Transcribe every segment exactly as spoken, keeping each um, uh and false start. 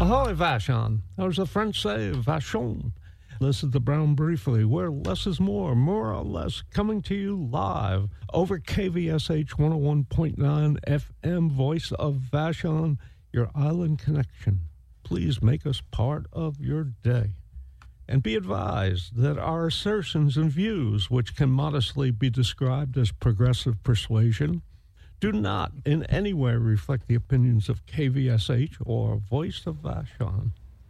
Ahoy, Vashon. Or as the French say, Vachon. This is the Brown Briefly, where less is more, more or less, coming to you live over K V S H one oh one point nine F M, Voice of Vashon, your island connection. Please make us part of your day. And be advised that our assertions and views, which can modestly be described as progressive persuasion, do not in any way reflect the opinions of K V S H or Voice of Vashon.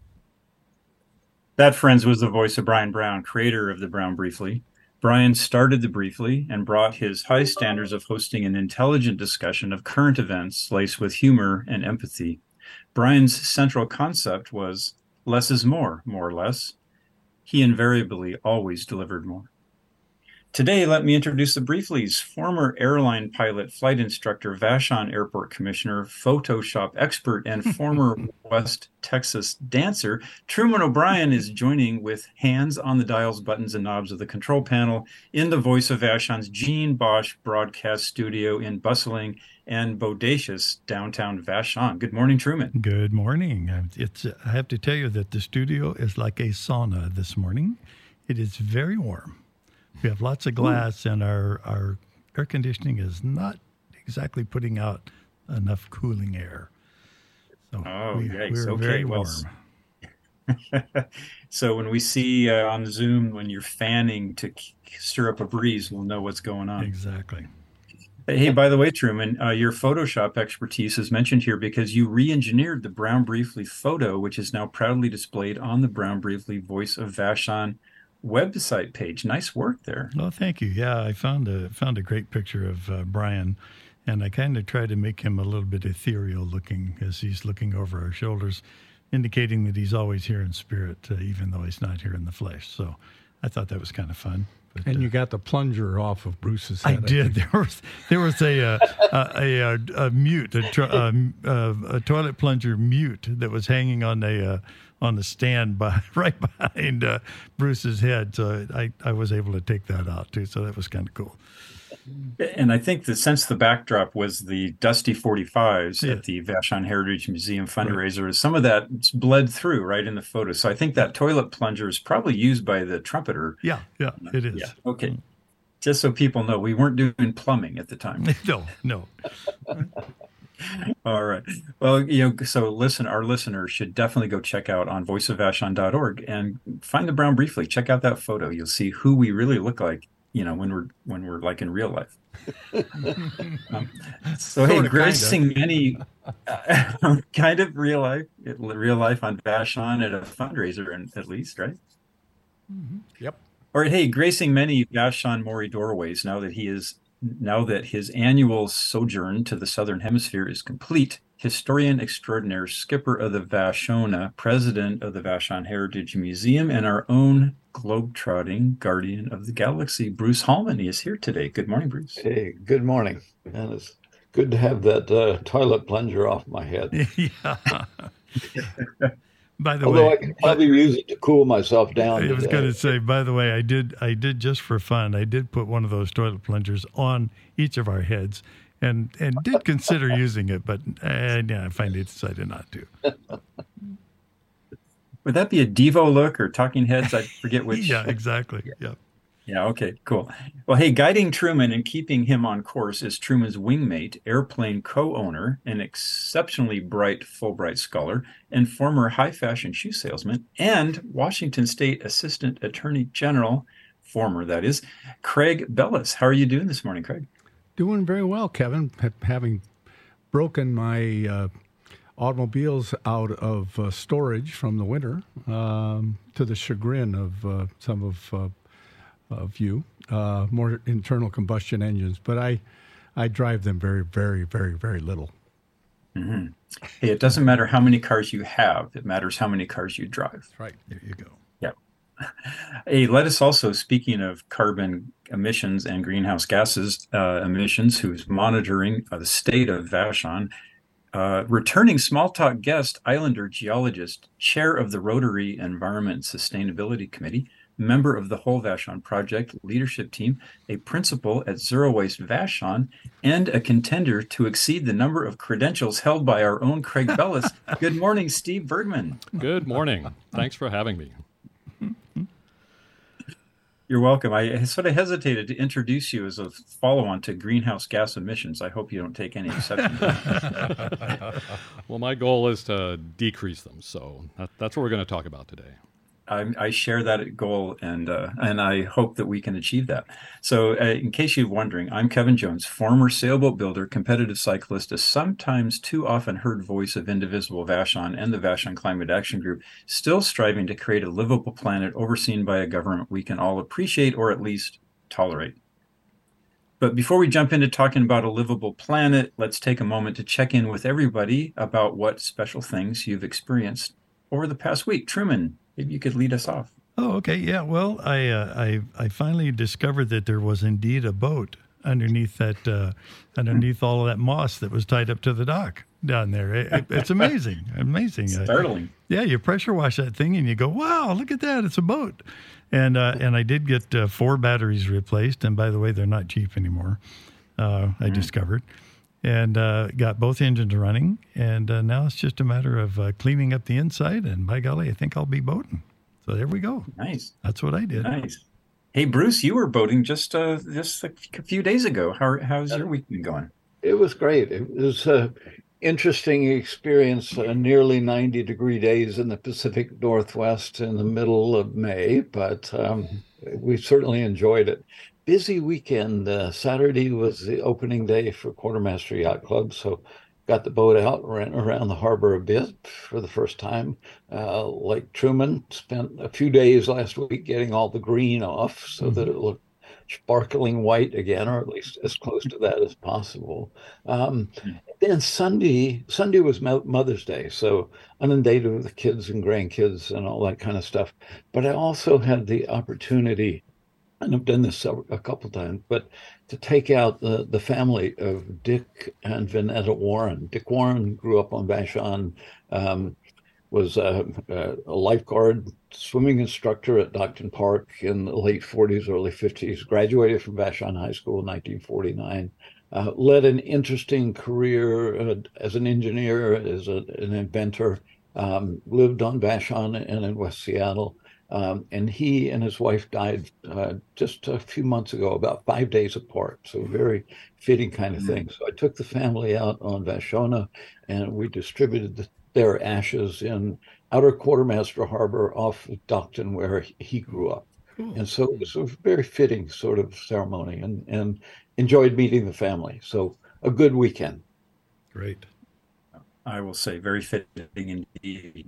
That, friends, was the voice of Brian Brown, creator of the Brown Briefly. Brian started the Briefly and brought his high standards of hosting an intelligent discussion of current events laced with humor and empathy. Brian's central concept was less is more, more or less. He invariably always delivered more. Today, let me introduce the Briefly's former airline pilot, flight instructor, Vashon Airport Commissioner, Photoshop expert, and former West Texas dancer. Truman O'Brien is joining with hands on the dials, buttons, and knobs of the control panel in the Voice of Vashon's Gene Bosch broadcast studio in bustling and bodacious downtown Vashon. Good morning, Truman. Good morning. It's, I have to tell you that the studio is like a sauna this morning. It is very warm. We have lots of glass, Ooh. and our, our air conditioning is not exactly putting out enough cooling air. So oh, we, yikes. we're okay, very well, warm. So when we see uh, on Zoom when you're fanning to stir up a breeze, we'll know what's going on. Exactly. Hey, by the way, Truman, uh, your Photoshop expertise is mentioned here because you re-engineered the Brown Briefly photo, which is now proudly displayed on the Brown Briefly Voice of Vashon website page. Nice work there. Well, thank you. Yeah, I found a found a great picture of uh, Brian, and I kind of tried to make him a little bit ethereal looking as he's looking over our shoulders, indicating that he's always here in spirit, uh, even though he's not here in the flesh. So I thought that was kind of fun. But, and you uh, got the plunger off of Bruce's head. I did. I there was there was a uh, a, a, a, a mute, a, a, a, a toilet plunger mute that was hanging on a uh, on the stand by right behind uh, Bruce's head. So I, I was able to take that out too. So that was kind of cool. And I think that since the backdrop was the Dusty forty-fives yeah. at the Vashon Heritage Museum fundraiser, right. some of that bled through right in the photo. So I think that toilet plunger is probably used by the trumpeter. Yeah, yeah, it is. Yeah. Okay. Mm. Just so people know, we weren't doing plumbing at the time. No, no. All right. Well, you know, so listen, our listeners should definitely go check out on voice of vashon dot org and find the Brown Briefly. Check out that photo. You'll see who we really look like, you know, when we're when we're like in real life. um, so, hey, gracing many uh, kind of real life, real life on Vashon at a fundraiser, and at least, right? Mm-hmm. Yep. All right. Hey, gracing many Vashon Maury doorways now that he is. Now that his annual sojourn to the Southern Hemisphere is complete, historian extraordinaire, skipper of the Vashona, president of the Vashon Heritage Museum, and our own globe-trotting guardian of the galaxy, Bruce Hallman, is here today. Good morning, Bruce. Hey, good morning. And it's good to have that uh, toilet plunger off my head. Yeah. By the Although way, I can probably use it to cool myself down. I was going to say, by the way, I did, I did just for fun, I did put one of those toilet plungers on each of our heads, and and did consider using it, but uh, yeah, I finally decided not to. Would that be a Devo look or Talking Heads? I forget which. Yeah, exactly. Yeah. Yeah, okay, cool. Well, hey, guiding Truman and keeping him on course is Truman's wingmate, airplane co-owner, an exceptionally bright Fulbright scholar, and former high-fashion shoe salesman, and Washington State Assistant Attorney General, former that is, Craig Bellis. How are you doing this morning, Craig? Doing very well, Kevin. Having broken my uh, automobiles out of uh, storage from the winter, um, to the chagrin of uh, some of uh, of you, uh, more internal combustion engines, but I, I drive them very, very, very, very little. Mm-hmm. Hey, it doesn't matter how many cars you have; it matters how many cars you drive. That's right. There you go. Yeah. Hey, let us also, speaking of carbon emissions and greenhouse gases uh, emissions, who's monitoring uh, the state of Vashon, uh, returning small talk guest, Islander geologist, chair of the Rotary Environment Sustainability Committee, member of the Whole Vashon Project leadership team, a principal at Zero Waste Vashon, and a contender to exceed the number of credentials held by our own Craig Bellis. Good morning, Steve Bergman. Good morning. Thanks for having me. You're welcome. I sort of hesitated to introduce you as a follow-on to greenhouse gas emissions. I hope you don't take any exception to that. Well, my goal is to decrease them, so that, that's what we're going to talk about today. I, I share that goal, and uh, and I hope that we can achieve that. So uh, in case you're wondering, I'm Kevin Jones, former sailboat builder, competitive cyclist, a sometimes too often heard voice of Indivisible Vashon and the Vashon Climate Action Group, still striving to create a livable planet overseen by a government we can all appreciate or at least tolerate. But before we jump into talking about a livable planet, let's take a moment to check in with everybody about what special things you've experienced over the past week. Truman, maybe you could lead us off. Oh, okay. Yeah. Well, I uh, I I finally discovered that there was indeed a boat underneath that uh, underneath all of that moss that was tied up to the dock down there. It, it, it's amazing, amazing. Startling. Uh, yeah, you pressure wash that thing and you go, wow, look at that! It's a boat. And uh, and I did get uh, four batteries replaced, and by the way, they're not cheap anymore. Uh, I mm. discovered. And uh, got both engines running, and uh, now it's just a matter of uh, cleaning up the inside, and by golly, I think I'll be boating. So there we go. Nice. That's what I did. Nice. Hey, Bruce, you were boating just uh, just a few days ago. How how's your week been going? It was great. It was an interesting experience, uh, nearly ninety degree days in the Pacific Northwest in the middle of May, but um, we certainly enjoyed it. Busy weekend. Uh, Saturday was the opening day for Quartermaster Yacht Club, so got the boat out, ran around the harbor a bit for the first time. Uh, like Truman, spent a few days last week getting all the green off so mm-hmm. that it looked sparkling white again, or at least as close to that as possible. Um, mm-hmm. Then Sunday, Sunday was Mother's Day, so inundated with the kids and grandkids and all that kind of stuff. But I also had the opportunity, and I've done this a couple times, but to take out the, the family of Dick and Vanetta Warren. Dick Warren grew up on Vashon, um, was a, a lifeguard, swimming instructor at Docton Park in the late forties, early fifties, graduated from Vashon High School in nineteen forty-nine, uh, led an interesting career uh, as an engineer, as a, an inventor, um, lived on Vashon and in West Seattle. Um, and he and his wife died uh, just a few months ago, about five days apart. So a very fitting kind of thing. So I took the family out on Vashona, and we distributed the, their ashes in Outer Quartermaster Harbor off of Docton, where he grew up. Cool. And so it was a very fitting sort of ceremony, and, and enjoyed meeting the family. So a good weekend. Great. I will say very fitting indeed.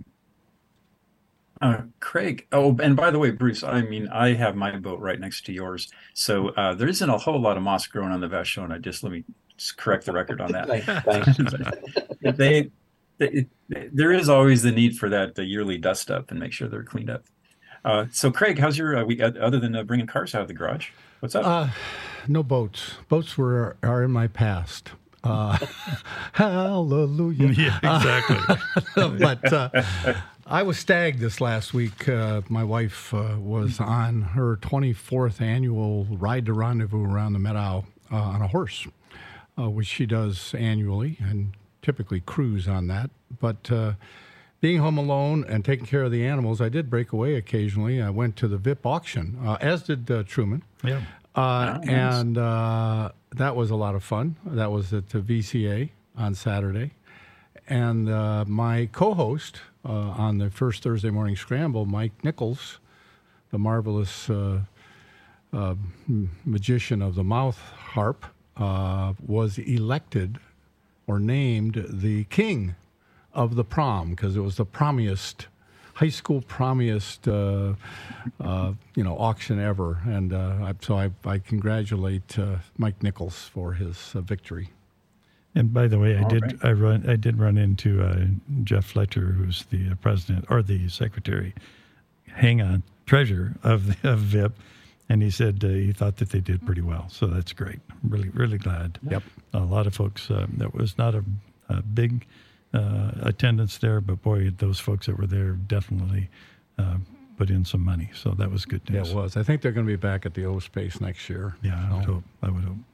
Uh, Craig, oh, and by the way, Bruce, I mean, I have my boat right next to yours. So uh, there isn't a whole lot of moss growing on the Vashona. Just let me just correct the record on that. Thanks. they, they, there is always the need for that the yearly dust up and make sure they're cleaned up. Uh, so, Craig, how's your uh, week, other than uh, bringing cars out of the garage? What's up? Uh, no boats. Boats were are in my past. Uh, hallelujah. Yeah, exactly. Uh, but uh, I was stagged this last week. Uh, my wife uh, was on her twenty-fourth annual Ride to Rendezvous around the Meadow uh, on a horse, uh, which she does annually and typically cruise on that. But uh, being home alone and taking care of the animals, I did break away occasionally. I went to the V I P auction, uh, as did uh, Truman. Yeah. Uh, oh, nice. And uh, that was a lot of fun. That was at the V C A on Saturday. And uh, my co-host uh, on the first Thursday morning scramble, Mike Nichols, the marvelous uh, uh, magician of the mouth harp, uh, was elected or named the king of the prom, because it was the promiest, high school promiest, uh, uh, you know, auction ever. And uh, I, so I, I congratulate uh, Mike Nichols for his uh, victory. And by the way, I All did right. I run I did run into uh, Jeff Fletcher, who's the president or the secretary, hang on, treasurer of the, of V I P, and he said uh, he thought that they did pretty well. So that's great. I'm really really glad. Yep. A lot of folks. Uh, that was not a, a big uh, attendance there, but boy, those folks that were there definitely uh, put in some money. So that was good Yeah, news. it was. I think they're going to be back at the O Space next year. Yeah, I would So- hope. I would hope.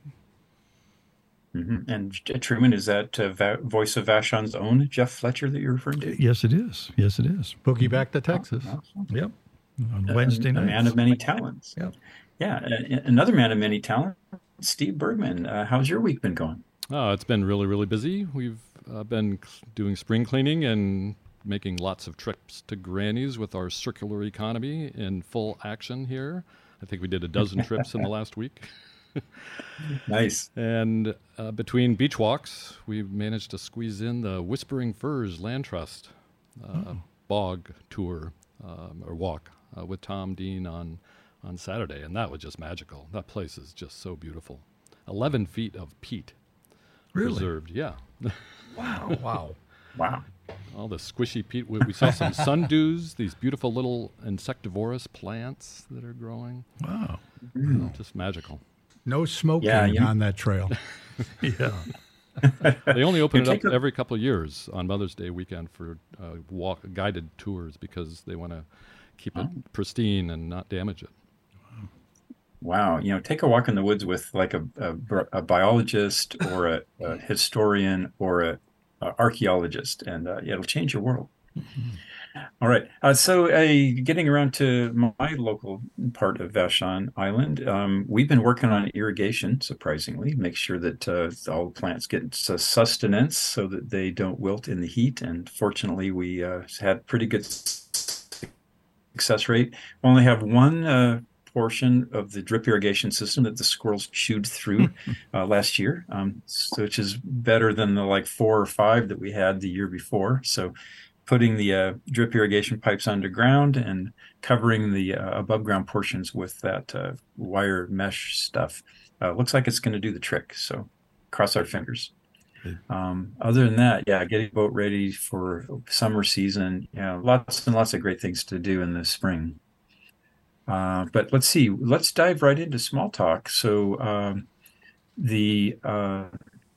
Mm-hmm. And uh, Truman, is that uh, Va- Voice of Vashon's own Jeff Fletcher that you're referring to? Yes, it is. Yes, it is. Boogie back to Texas. Awesome. Yep. On A- Wednesday a, night. man of many talents. Yep. Yeah, a- a- another man of many talents, Steve Bergman. Uh, how's your week been going? Oh, it's been really, really busy. We've uh, been c- doing spring cleaning and making lots of trips to Granny's with our circular economy in full action here. I think we did a dozen trips in the last week. Nice. And uh, between beach walks, we managed to squeeze in the Whispering Firs Land Trust uh, Oh. bog tour um, or walk uh, with Tom Dean on, on Saturday. And that was just magical. That place is just so beautiful. eleven feet of peat Really? preserved. Yeah. Wow. Wow. Wow. All the squishy peat. We, we saw some sundews, these beautiful little insectivorous plants that are growing. Wow. Just magical. No smoking Yeah, you- on that trail. Yeah. They only open it You up take a- every couple of years on Mother's Day weekend for uh, walk guided tours because they want to keep it pristine and not damage it. Wow. You know, take a walk in the woods with like a, a, a biologist or a, a historian or a, a archaeologist, and uh, it'll change your world. All right. Uh, so, uh, getting around to my local part of Vashon Island, um, we've been working on irrigation, surprisingly, make sure that uh, all the plants get s- sustenance so that they don't wilt in the heat. And fortunately, we uh, had pretty good s- success rate. We only have one uh, portion of the drip irrigation system that the squirrels chewed through uh, last year, um, so, which is better than the like four or five that we had the year before. So, putting the uh, drip irrigation pipes underground and covering the uh, above ground portions with that uh, wire mesh stuff. Uh, looks like it's going to do the trick. So cross our fingers. Good. Um, other than that, yeah, getting the boat ready for summer season. Yeah, lots and lots of great things to do in the spring. Uh, but let's see. Let's dive right into small talk. So um, the uh,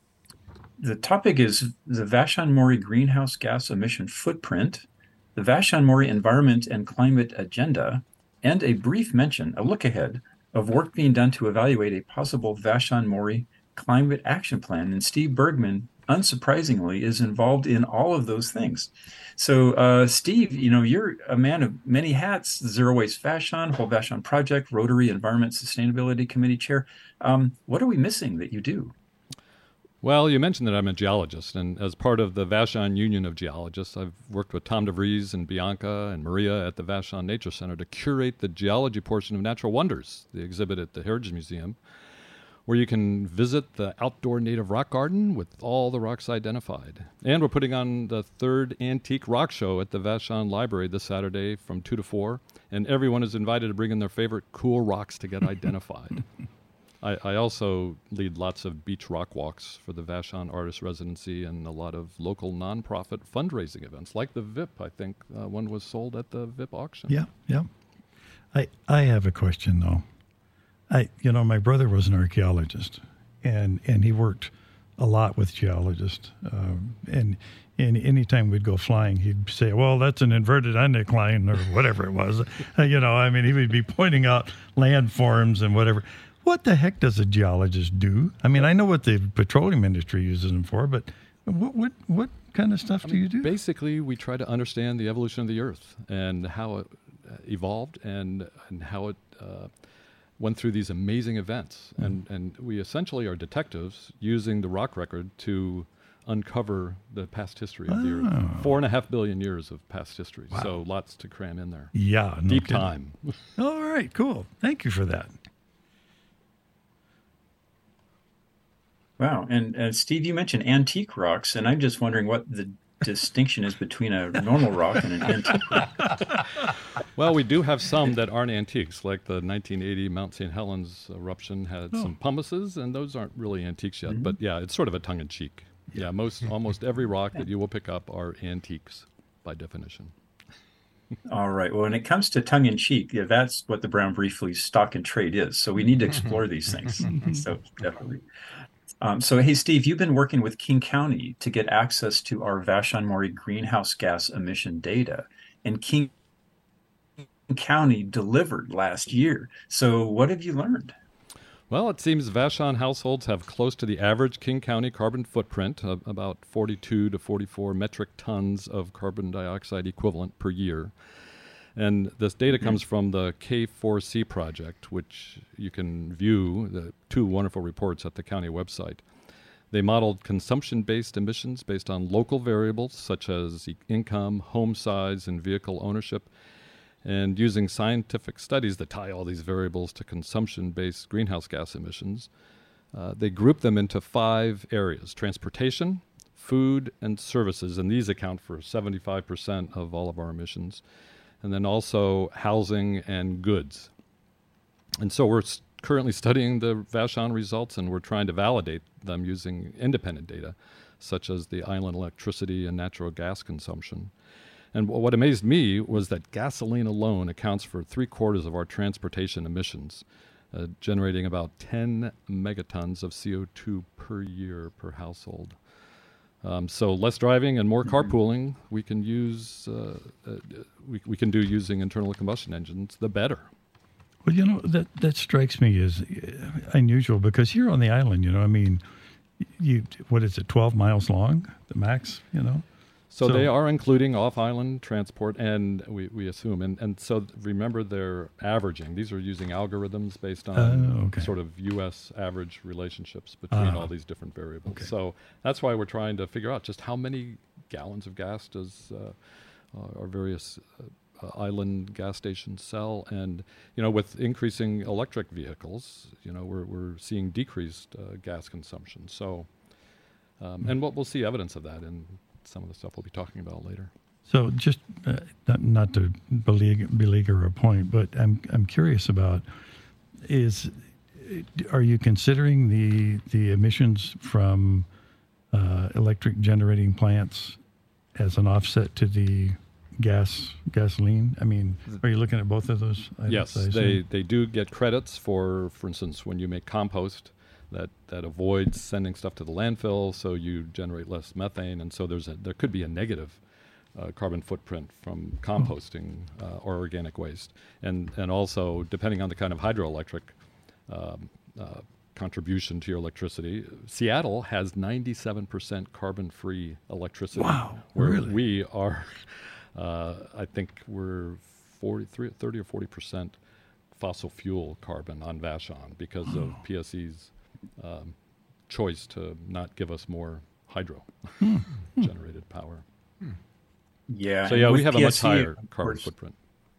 The topic is the Vashon-Maury greenhouse gas emission footprint, the Vashon-Maury environment and climate agenda, and a brief mention, a look ahead, of work being done to evaluate a possible Vashon-Maury climate action plan. And Steve Bergman, unsurprisingly, is involved in all of those things. So, uh, Steve, you know, you're a man of many hats: Zero Waste Vashon, Whole Vashon Project, Rotary Environment Sustainability Committee Chair. Um, what are we missing that you do? Well, you mentioned that I'm a geologist, and as part of the Vashon Union of Geologists, I've worked with Tom DeVries and Bianca and Maria at the Vashon Nature Center to curate the geology portion of Natural Wonders, the exhibit at the Heritage Museum, where you can visit the outdoor native rock garden with all the rocks identified. And we're putting on the third Antique Rock Show at the Vashon Library this Saturday from two to four, and everyone is invited to bring in their favorite cool rocks to get identified. I, I also lead lots of beach rock walks for the Vashon Artist Residency and a lot of local nonprofit fundraising events, like the V I P. I think uh, one was sold at the V I P auction. Yeah, yeah. I I have a question though. I you know my brother was an archaeologist, and and he worked a lot with geologists. Um, and and anytime we'd go flying, he'd say, "Well, that's an inverted undecline," or whatever it was. Uh, you know, I mean, he would be pointing out landforms and whatever. What the heck does a geologist do? I mean, I know what the petroleum industry uses them for, but what what what kind of stuff I do mean, you do? Basically, we try to understand the evolution of the Earth and how it uh, evolved and and how it uh, went through these amazing events. Mm. And and we essentially are detectives using the rock record to uncover the past history of the Oh. Earth. Four and a half billion years of past history. Wow. So lots to cram in there. Yeah, no Deep kidding. time. All right, cool. Thank you for that. Wow. And uh, Steve, you mentioned antique rocks, and I'm just wondering what the distinction is between a normal rock and an antique rock. Well, we do have some that aren't antiques, like the nineteen eighty Mount Saint Helens eruption had Oh. some pummices, and those aren't really antiques yet. Mhm. But yeah, it's sort of a tongue-in-cheek. Yeah, most almost every rock that you will pick up are antiques by definition. All right. Well, when it comes to tongue in cheek, yeah, that's what the Brown Briefly stock and trade is. So we need to explore these things. So definitely. Um, so, hey, Steve, you've been working with King County to get access to our Vashon-Maury greenhouse gas emission data. And King County delivered last year. So what have you learned? Well, it seems Vashon households have close to the average King County carbon footprint of about forty-two to forty-four metric tons of carbon dioxide equivalent per year. And this data comes from the K four C project, which you can view, the two wonderful reports at the county website. They modeled consumption-based emissions based on local variables such as income, home size, and vehicle ownership, and using scientific studies that tie all these variables to consumption-based greenhouse gas emissions. Uh, they group them into five areas: transportation, food, and services, and these account for seventy-five percent of all of our emissions, and then also housing and goods. And so we're s- currently studying the Vashon results, and we're trying to validate them using independent data, such as the island electricity and natural gas consumption. And what amazed me was that gasoline alone accounts for three quarters of our transportation emissions, uh, generating about ten megatons of C O two per year per household. Um, so less driving and more carpooling we can use, uh, uh, we, we can do using internal combustion engines, the better. Well, you know, that, that strikes me as unusual because here on the island, you know, I mean, you what is it, twelve miles long, the max, you know? So, so they are including off-island transport, and we, we assume, and, and so remember they're averaging. These are using algorithms based on uh, okay. sort of U S average relationships between uh, all these different variables. Okay. So that's why we're trying to figure out just how many gallons of gas does uh, uh, our various uh, uh, island gas stations sell. And, you know, with increasing electric vehicles, you know, we're, we're seeing decreased uh, gas consumption. So, um, mm-hmm. and we'll, we'll see evidence of that in some of the stuff we'll be talking about later. So just uh, not, not to beleaguer, beleaguer a point, but I'm I'm curious about is are you considering the the emissions from uh, electric generating plants as an offset to the gas gasoline? I mean, are you looking at both of those items? Yes, they they do get credits for, for instance, when you make compost. That, that avoids sending stuff to the landfill, so you generate less methane, and so there's a, there could be a negative uh, carbon footprint from composting uh, or organic waste, and and also depending on the kind of hydroelectric um, uh, contribution to your electricity. Seattle has ninety-seven percent carbon-free electricity. Wow, where really? We are, uh, I think we're forty-three, thirty or forty percent fossil fuel carbon on Vashon because oh. of P S E's Um, choice to not give us more hydro hmm. generated power. Hmm. Yeah. So yeah, we have P S E, a much higher carbon course, footprint.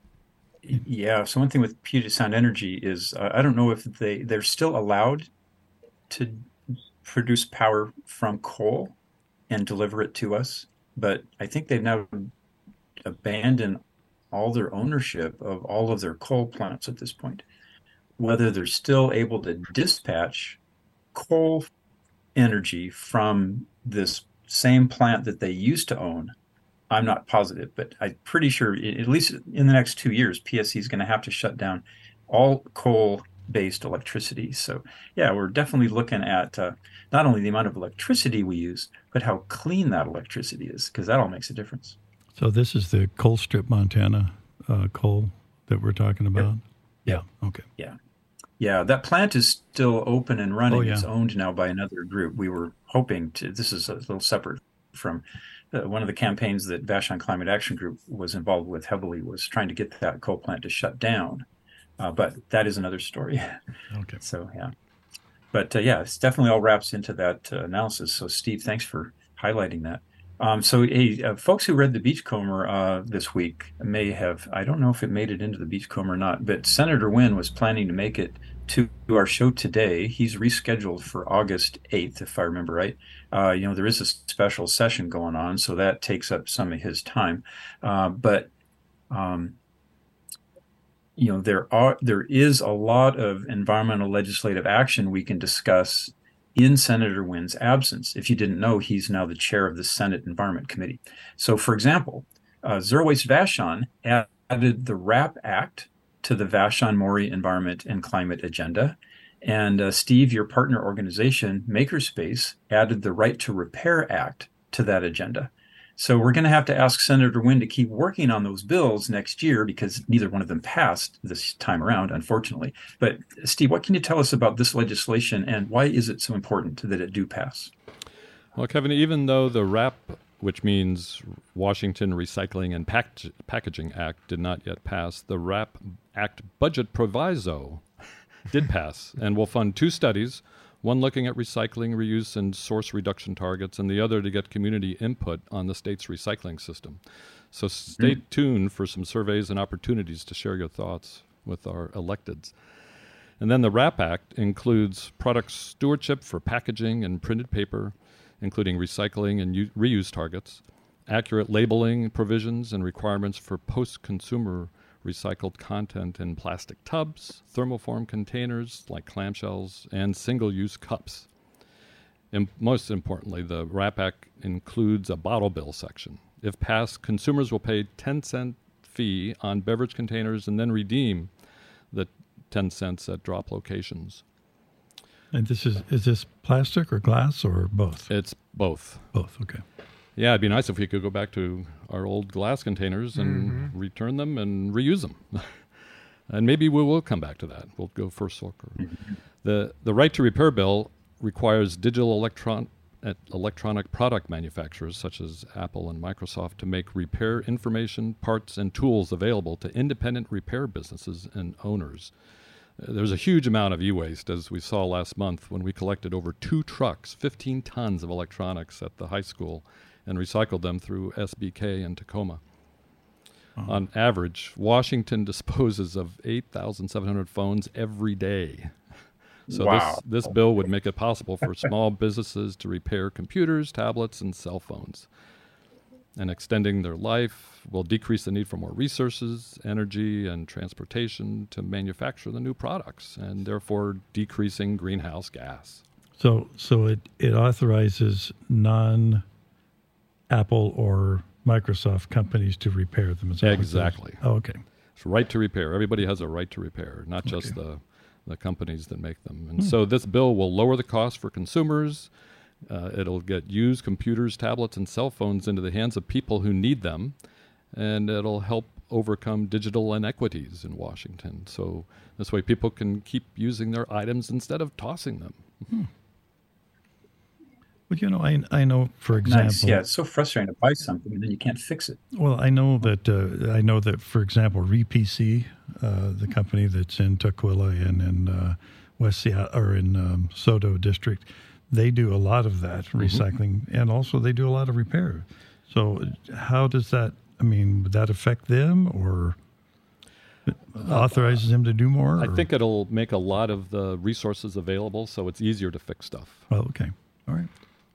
Yeah. So one thing with Puget Sound Energy is uh, I don't know if they they're still allowed to produce power from coal and deliver it to us, but I think they've now abandoned all their ownership of all of their coal plants at this point. Whether they're still able to dispatch coal energy from this same plant that they used to own, I'm not positive, but I'm pretty sure, at least in the next two years, P S E is going to have to shut down all coal-based electricity. So, yeah, we're definitely looking at uh, not only the amount of electricity we use, but how clean that electricity is, because that all makes a difference. So this is the Colstrip, Montana uh, coal that we're talking about? Yep. Yeah. Okay. Yeah. Yeah, that plant is still open and running. Oh, yeah. It's owned now by another group. We were hoping to, this is a little separate from uh, one of the campaigns that Vashon Climate Action Group was involved with heavily, was trying to get that coal plant to shut down. Uh, but that is another story. Okay. So, yeah. But uh, yeah, it's definitely all wraps into that uh, analysis. So, Steve, thanks for highlighting that. Um, so, hey, uh, folks who read the Beachcomber uh, this week may have, I don't know if it made it into the Beachcomber or not, but Senator Wynn was planning to make it to our show today. He's rescheduled for August eighth, if I remember right. Uh, you know, there is a special session going on, so that takes up some of his time. Uh, but, um, you know, there are there is a lot of environmental legislative action we can discuss in Senator Wynn's absence. If you didn't know, he's now the chair of the Senate Environment Committee. So, for example, uh, Zero Waste Vashon added the RAP Act to the Vashon-Maury Environment and Climate Agenda. And uh, Steve, your partner organization, Makerspace, added the Right to Repair Act to that agenda. So we're going to have to ask Senator Wynne to keep working on those bills next year because neither one of them passed this time around, unfortunately. But Steve, what can you tell us about this legislation and why is it so important that it do pass? Well, Kevin, even though the RAP, which means Washington Recycling and Pack- Packaging Act, did not yet pass, the RAP Act budget proviso did pass and will fund two studies, one looking at recycling, reuse, and source reduction targets, and the other to get community input on the state's recycling system. So stay mm. tuned for some surveys and opportunities to share your thoughts with our electeds. And then the RAP Act includes product stewardship for packaging and printed paper, including recycling and u- reuse targets, accurate labeling provisions and requirements for post-consumer recycled content in plastic tubs, thermoform containers like clamshells, and single-use cups. And most importantly, the RAP Act includes a bottle bill section. If passed, consumers will pay ten cent fee on beverage containers and then redeem the ten cents at drop locations. And this is, is this plastic or glass or both? It's both. Both, okay. Yeah, it'd be nice if we could go back to our old glass containers and mm-hmm. return them and reuse them. And maybe we will come back to that. We'll go first look. Mm-hmm. The the right to repair bill requires digital electron, uh, electronic product manufacturers such as Apple and Microsoft to make repair information, parts, and tools available to independent repair businesses and owners. Uh, there's a huge amount of e-waste, as we saw last month when we collected over two trucks, fifteen tons of electronics at the high school, and recycled them through S B K in Tacoma. Uh-huh. On average, Washington disposes of eight thousand seven hundred phones every day. So wow. this, this bill would make it possible for small businesses to repair computers, tablets, and cell phones. And extending their life will decrease the need for more resources, energy, and transportation to manufacture the new products, and therefore decreasing greenhouse gas. So so it, it authorizes non- Apple or Microsoft companies to repair them. As exactly. Oh, okay. It's right to repair. Everybody has a right to repair, not okay. just the, the companies that make them. And hmm. so this bill will lower the cost for consumers. Uh, it'll get used computers, tablets, and cell phones into the hands of people who need them. And it'll help overcome digital inequities in Washington. So this way people can keep using their items instead of tossing them. Hmm. Well, you know, I I know, for example, nice. Yeah, it's so frustrating to buy something and then you can't fix it. Well, I know that uh, I know that, for example, RePC, uh, the company that's in Tukwila and in uh, West Seattle or in um, Soto District, they do a lot of that mm-hmm. recycling, and also they do a lot of repair. So, how does that? I mean, would that affect them, or authorizes them to do more? I or? think it'll make a lot of the resources available, so it's easier to fix stuff. Well, okay, all right.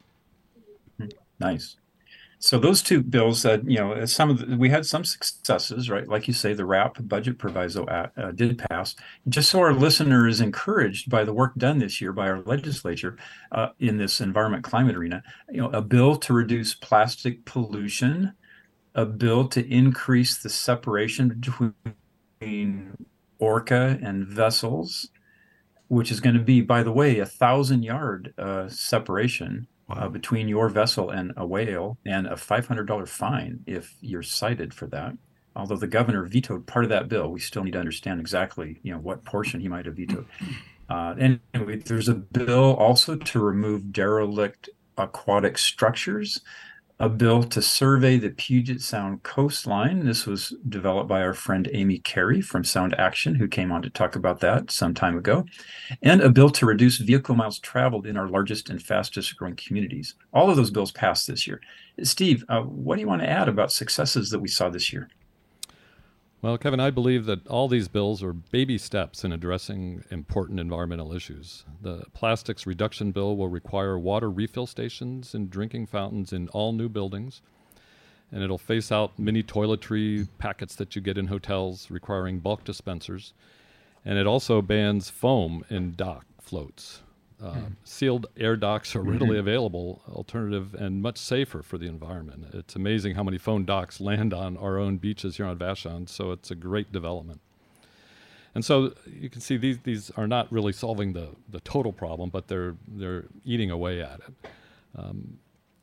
Nice. So those two bills, uh, you know, some of the, we had some successes, right? Like you say, the RAP budget proviso act, uh, did pass. Just so our listener is encouraged by the work done this year by our legislature uh, in this environment climate arena, you know, a bill to reduce plastic pollution, a bill to increase the separation between orca and vessels, which is going to be, by the way, a thousand yard uh, separation. Wow. Uh, between your vessel and a whale, and a five hundred dollars fine if you're cited for that. Although the governor vetoed part of that bill, we still need to understand exactly, you know, what portion he might have vetoed. Uh, and anyway, there's a bill also to remove derelict aquatic structures, a bill to survey the Puget Sound coastline. This was developed by our friend Amy Carey from Sound Action, who came on to talk about that some time ago, and a bill to reduce vehicle miles traveled in our largest and fastest growing communities. All of those bills passed this year. Steve, uh, what do you want to add about successes that we saw this year? Well, Kevin, I believe that all these bills are baby steps in addressing important environmental issues. The plastics reduction bill will require water refill stations and drinking fountains in all new buildings, and it'll phase out mini toiletry packets that you get in hotels requiring bulk dispensers, and it also bans foam in dock floats. Uh, mm. Sealed air docks are readily available, alternative, and much safer for the environment. It's amazing how many foam docks land on our own beaches here on Vashon, so it's a great development. And so you can see these these are not really solving the, the total problem, but they're they're eating away at it. Um,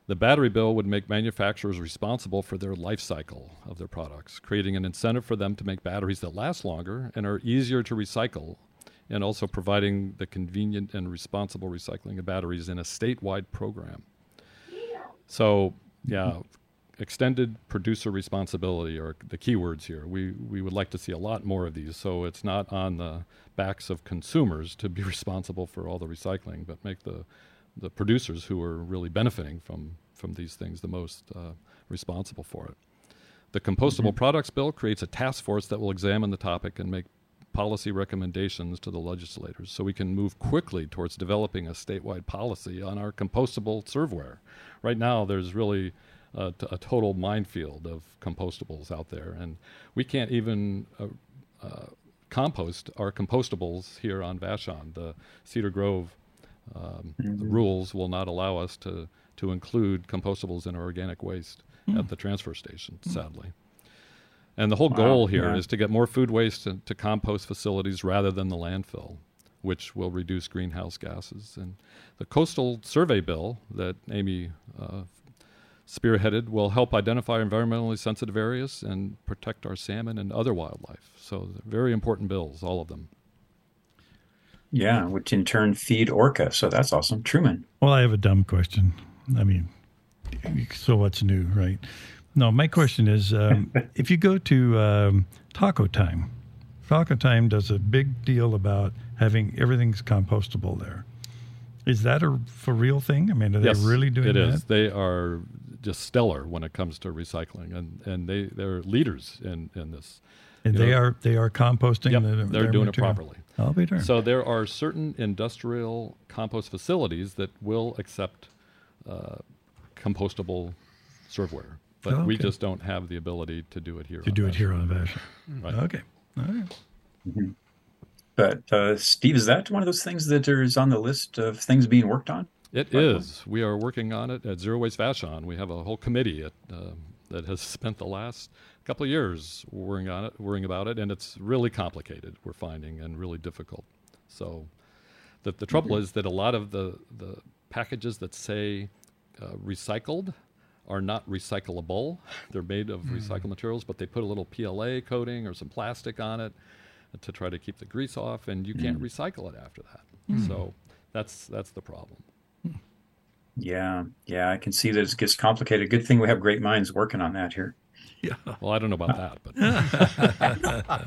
The battery bill would make manufacturers responsible for their life cycle of their products, creating an incentive for them to make batteries that last longer and are easier to recycle, and also providing the convenient and responsible recycling of batteries in a statewide program. So, yeah, extended producer responsibility are the keywords here. We we would like to see a lot more of these, so it's not on the backs of consumers to be responsible for all the recycling, but make the the producers who are really benefiting from, from these things the most uh, responsible for it. The Compostable mm-hmm. Products Bill creates a task force that will examine the topic and make policy recommendations to the legislators so we can move quickly towards developing a statewide policy on our compostable serveware. Right now, there's really a, t- a total minefield of compostables out there, and we can't even uh, uh, compost our compostables here on Vashon. The Cedar Grove Um, mm-hmm. the rules will not allow us to, to include compostables in our organic waste mm. at the transfer station, mm. sadly. And the whole wow, goal here yeah. is to get more food waste to, to compost facilities rather than the landfill, which will reduce greenhouse gases. And the Coastal Survey Bill that Amy uh, spearheaded will help identify environmentally sensitive areas and protect our salmon and other wildlife. So very important bills, all of them. Yeah, which in turn feed orca. So that's awesome. Truman. Well, I have a dumb question. I mean, so what's new, right? No, my question is, um, if you go to um, Taco Time, Taco Time does a big deal about having everything's compostable there. Is that a for real thing? I mean, are yes, they really doing it that? It is. They are just stellar when it comes to recycling, and, and they, they're leaders in, in this. And you they know, are they are composting. Yep, the, they're doing material. It properly. I'll be darned. So there are certain industrial compost facilities that will accept uh, compostable serveware, but oh, okay. we just don't have the ability to do it here. To do it here on Vashon. Right. Okay. All right. Mm-hmm. But uh, Steve, is that one of those things that is on the list of things being worked on? It right is. Now? We are working on it at Zero Waste Vashon. We have a whole committee at, uh, that has spent the last couple of years worrying on it, worrying about it, and it's really complicated, we're finding, and really difficult. So the, the trouble mm-hmm. is that a lot of the, the packages that say uh, recycled are not recyclable. They're made of mm. recycled materials, but they put a little P L A coating or some plastic on it to try to keep the grease off, and you mm. can't recycle it after that. Mm. So that's that's the problem. Yeah, yeah, I can see that it gets complicated. Good thing we have great minds working on that here. Yeah. Well, I don't know about that,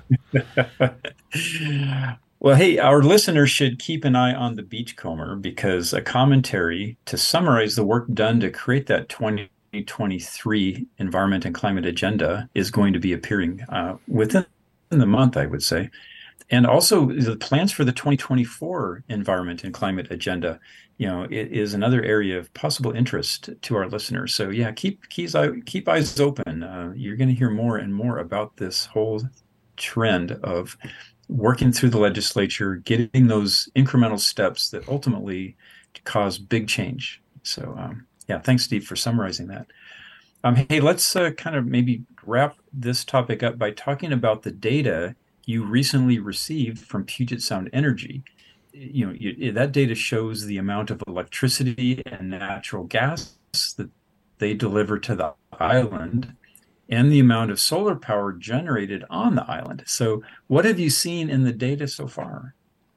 but well, hey, our listeners should keep an eye on the Beachcomber, because a commentary to summarize the work done to create that twenty twenty-three Environment and Climate Agenda is going to be appearing uh, within the month, I would say. And also the plans for the twenty twenty-four Environment and Climate Agenda, you know, it is another area of possible interest to our listeners. So yeah, keep keep, keep eyes open. Uh, you're going to hear more and more about this whole trend of working through the legislature, getting those incremental steps that ultimately cause big change. So um, yeah, thanks, Steve, for summarizing that. Um, hey, let's uh, kind of maybe wrap this topic up by talking about the data you recently received from Puget Sound Energy. You know, you, that data shows the amount of electricity and natural gas that they deliver to the island and the amount of solar power generated on the island. So what have you seen in the data so far?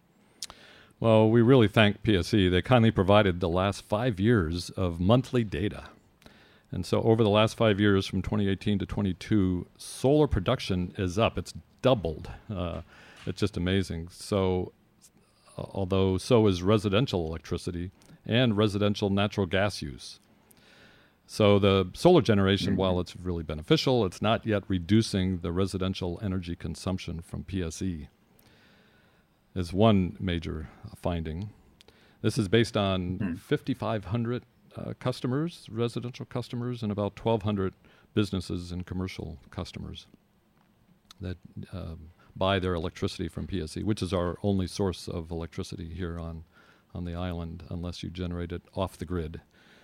Well, we really thank P S E. They kindly provided the last five years of monthly data. And so over the last five years, from twenty eighteen to twenty-two, solar production is up. It's doubled. Uh, it's just amazing. So, uh, although so is residential electricity and residential natural gas use. So the solar generation, mm-hmm. while it's really beneficial, it's not yet reducing the residential energy consumption from P S E. Is one major finding. This is based on mm-hmm. fifty-five hundred uh, customers, residential customers, and about twelve hundred businesses and commercial customers that um, buy their electricity from P S E, which is our only source of electricity here on, on the island, unless you generate it off the grid.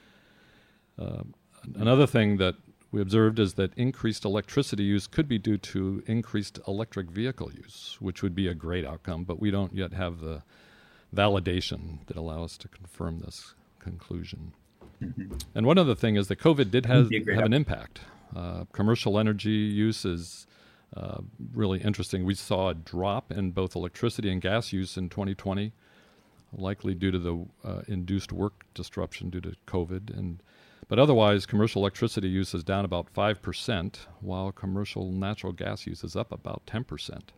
Uh, another thing that we observed is that increased electricity use could be due to increased electric vehicle use, which would be a great outcome, but we don't yet have the validation that allows us to confirm this conclusion. Mm-hmm. And one other thing is that COVID did have, Be a great have an help. impact. Uh, commercial energy use is uh, really interesting. We saw a drop in both electricity and gas use in twenty twenty, likely due to the uh, induced work disruption due to COVID. And but otherwise, commercial electricity use is down about five percent, while commercial natural gas use is up about ten percent.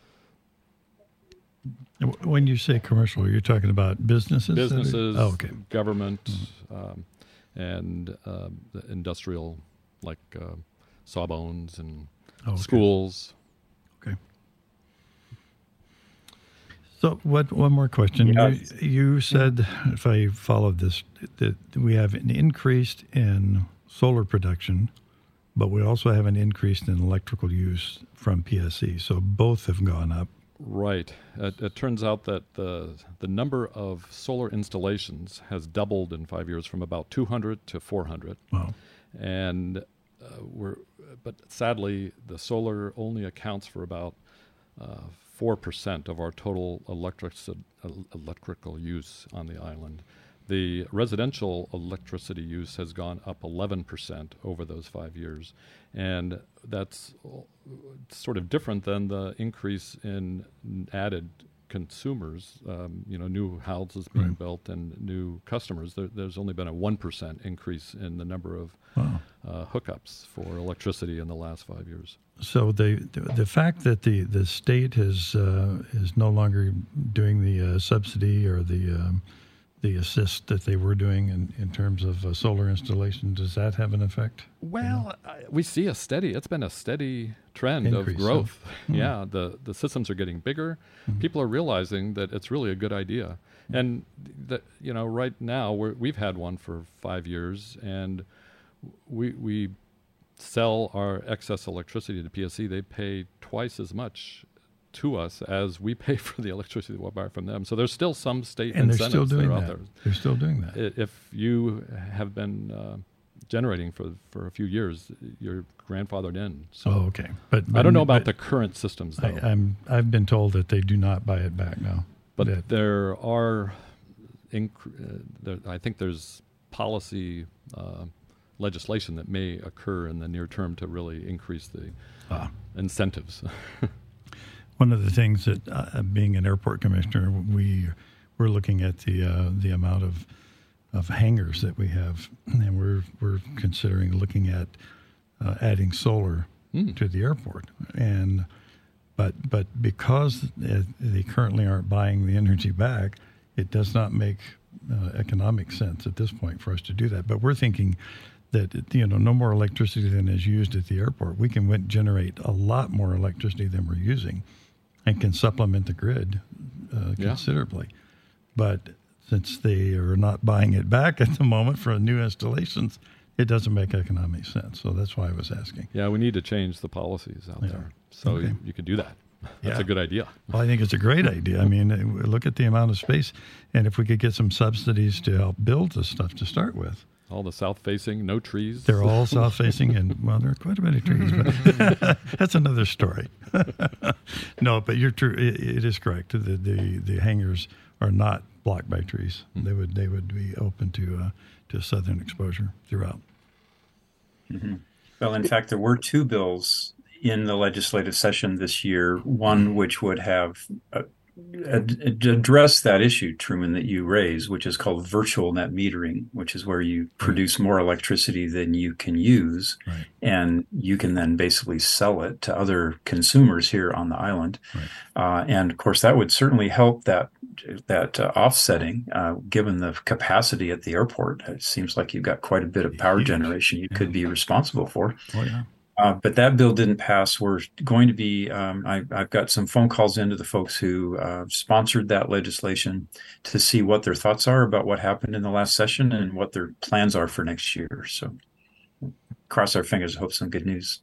When you say commercial, you're talking about businesses? Businesses, oh, okay. government, mm-hmm. um, and uh, the industrial, like uh, sawbones and Oh, okay. schools. Okay. So, what? One more question. Yes. You, you said, if I followed this, that we have an increase in solar production, but we also have an increase in electrical use from P S E. So both have gone up. Right. It, it turns out that the the number of solar installations has doubled in five years, from about two hundred to four hundred. Wow. And uh, we're, but sadly, the solar only accounts for about uh, four percent of our total electric electrical use on the island. The residential electricity use has gone up eleven percent over those five years. And that's sort of different than the increase in added consumers, um, you know, new houses being Right. built and new customers. There, there's only been a one percent increase in the number of Wow. uh, hookups for electricity in the last five years. So the the, the fact that the, the state is uh, is no longer doing the uh, subsidy or the um, the assist that they were doing in, in terms of uh, solar installation, does that have an effect? Well, I, we see a steady, it's been a steady trend Increase, of growth. huh? Hmm. Yeah, the, the systems are getting bigger. Mhm. People are realizing that it's really a good idea. And that, you know, right now we're, we've had one for five years and we, we sell our excess electricity to P S E. They pay twice as much to us as we pay for the electricity that we buy from them. So there's still some state And they're incentives still doing that are that. out there. They're still doing that. I- If you have been uh, generating for for a few years, you're grandfathered in. So Oh, okay. But, I don't know about but the current systems, though. I, I'm I've been told that they do not buy it back now. but that, there are, inc- uh, there, I think there's policy uh, legislation that may occur in the near term to really increase the ah. incentives. One of the things that, uh, being an airport commissioner, we we're looking at the uh, the amount of of hangars that we have, and we're we're considering looking at uh, adding solar Mm. to the airport. And but but because uh, they currently aren't buying the energy back, it does not make uh, economic sense at this point for us to do that. But we're thinking that, you know, no more electricity than is used at the airport. We can win- generate a lot more electricity than we're using and can supplement the grid uh, Yeah. considerably. But since they are not buying it back at the moment for new installations, it doesn't make economic sense. So that's why I was asking. Yeah, we need to change the policies out Yeah. there. So Okay. you, you could do that. That's Yeah. a good idea. Well, I think it's a great idea. I mean, uh, look at the amount of space. And if we could get some subsidies to help build this stuff to start with. All the south-facing, no trees. They're all south-facing, and, well, there are quite a bit of trees, but that's another story. No, but you're true. It, it is correct. The, the the hangars are not blocked by trees. Mm-hmm. They would they would be open to uh, to southern exposure throughout. Mm-hmm. Well, in fact, there were two bills in the legislative session this year, one which would have uh, ad- addressed that issue, Truman, that you raised, which is called virtual net metering, which is where you produce more electricity than you can use, Right. and you can then basically sell it to other consumers here on the island. Right. Uh, and of course, that would certainly help that that uh, offsetting, uh, given the capacity at the airport. It seems like you've got quite a bit of power Huge. generation you could be responsible for. Oh yeah. Uh, but that bill didn't pass. We're going to be, um, I, I've got some phone calls into the folks who uh, sponsored that legislation to see what their thoughts are about what happened in the last session and what their plans are for next year. So cross our fingers, hope some good news.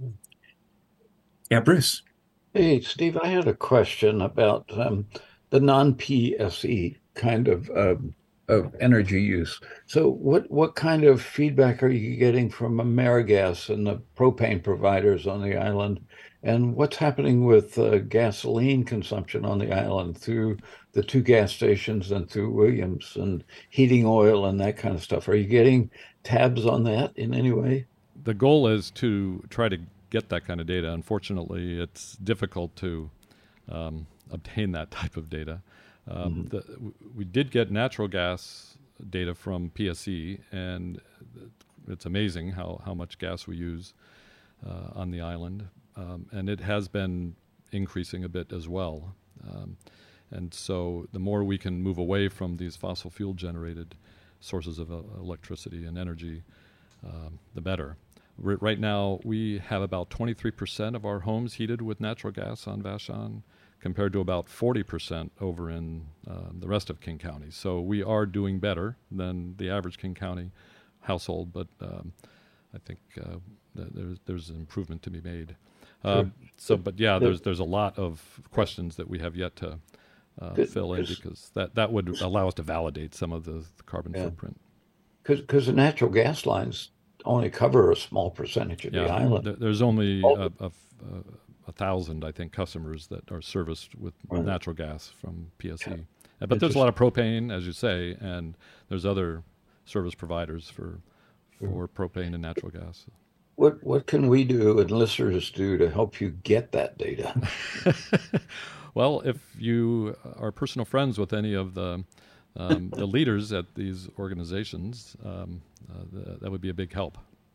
Yeah, Bruce. Hey, Steve, I had a question about um, the non-P S E kind of uh, of energy use. So what, what kind of feedback are you getting from AmeriGas and the propane providers on the island? And what's happening with uh, gasoline consumption on the island through the two gas stations and through Williams and heating oil and that kind of stuff? Are you getting tabs on that in any way? The goal is to try to get that kind of data. Unfortunately, it's difficult to um, obtain that type of data. Um, mm-hmm. the, we did get natural gas data from P S E, and it's amazing how, how much gas we use uh, on the island. Um, and it has been increasing a bit as well. Um, and so the more we can move away from these fossil fuel generated sources of uh, electricity and energy, um, the better. R- right now, we have about twenty-three percent of our homes heated with natural gas on Vashon, compared to about forty percent over in uh, the rest of King County. So we are doing better than the average King County household, but um, I think uh, th- there's, there's an improvement to be made. Um, sure. So, but yeah, there's there's a lot of questions that we have yet to uh, fill in, because that, that would allow us to validate some of the, the carbon yeah. footprint. Because the natural gas lines only cover a small percentage of yeah, the island. Th- there's only a, a, a, a thousand, I think, customers that are serviced with right. natural gas from P S E. Okay. But there's a lot of propane, as you say, and there's other service providers for for propane and natural gas. What what can we do and listeners do to help you get that data? Well, if you are personal friends with any of the um, the leaders at these organizations, um, uh, the, that would be a big help.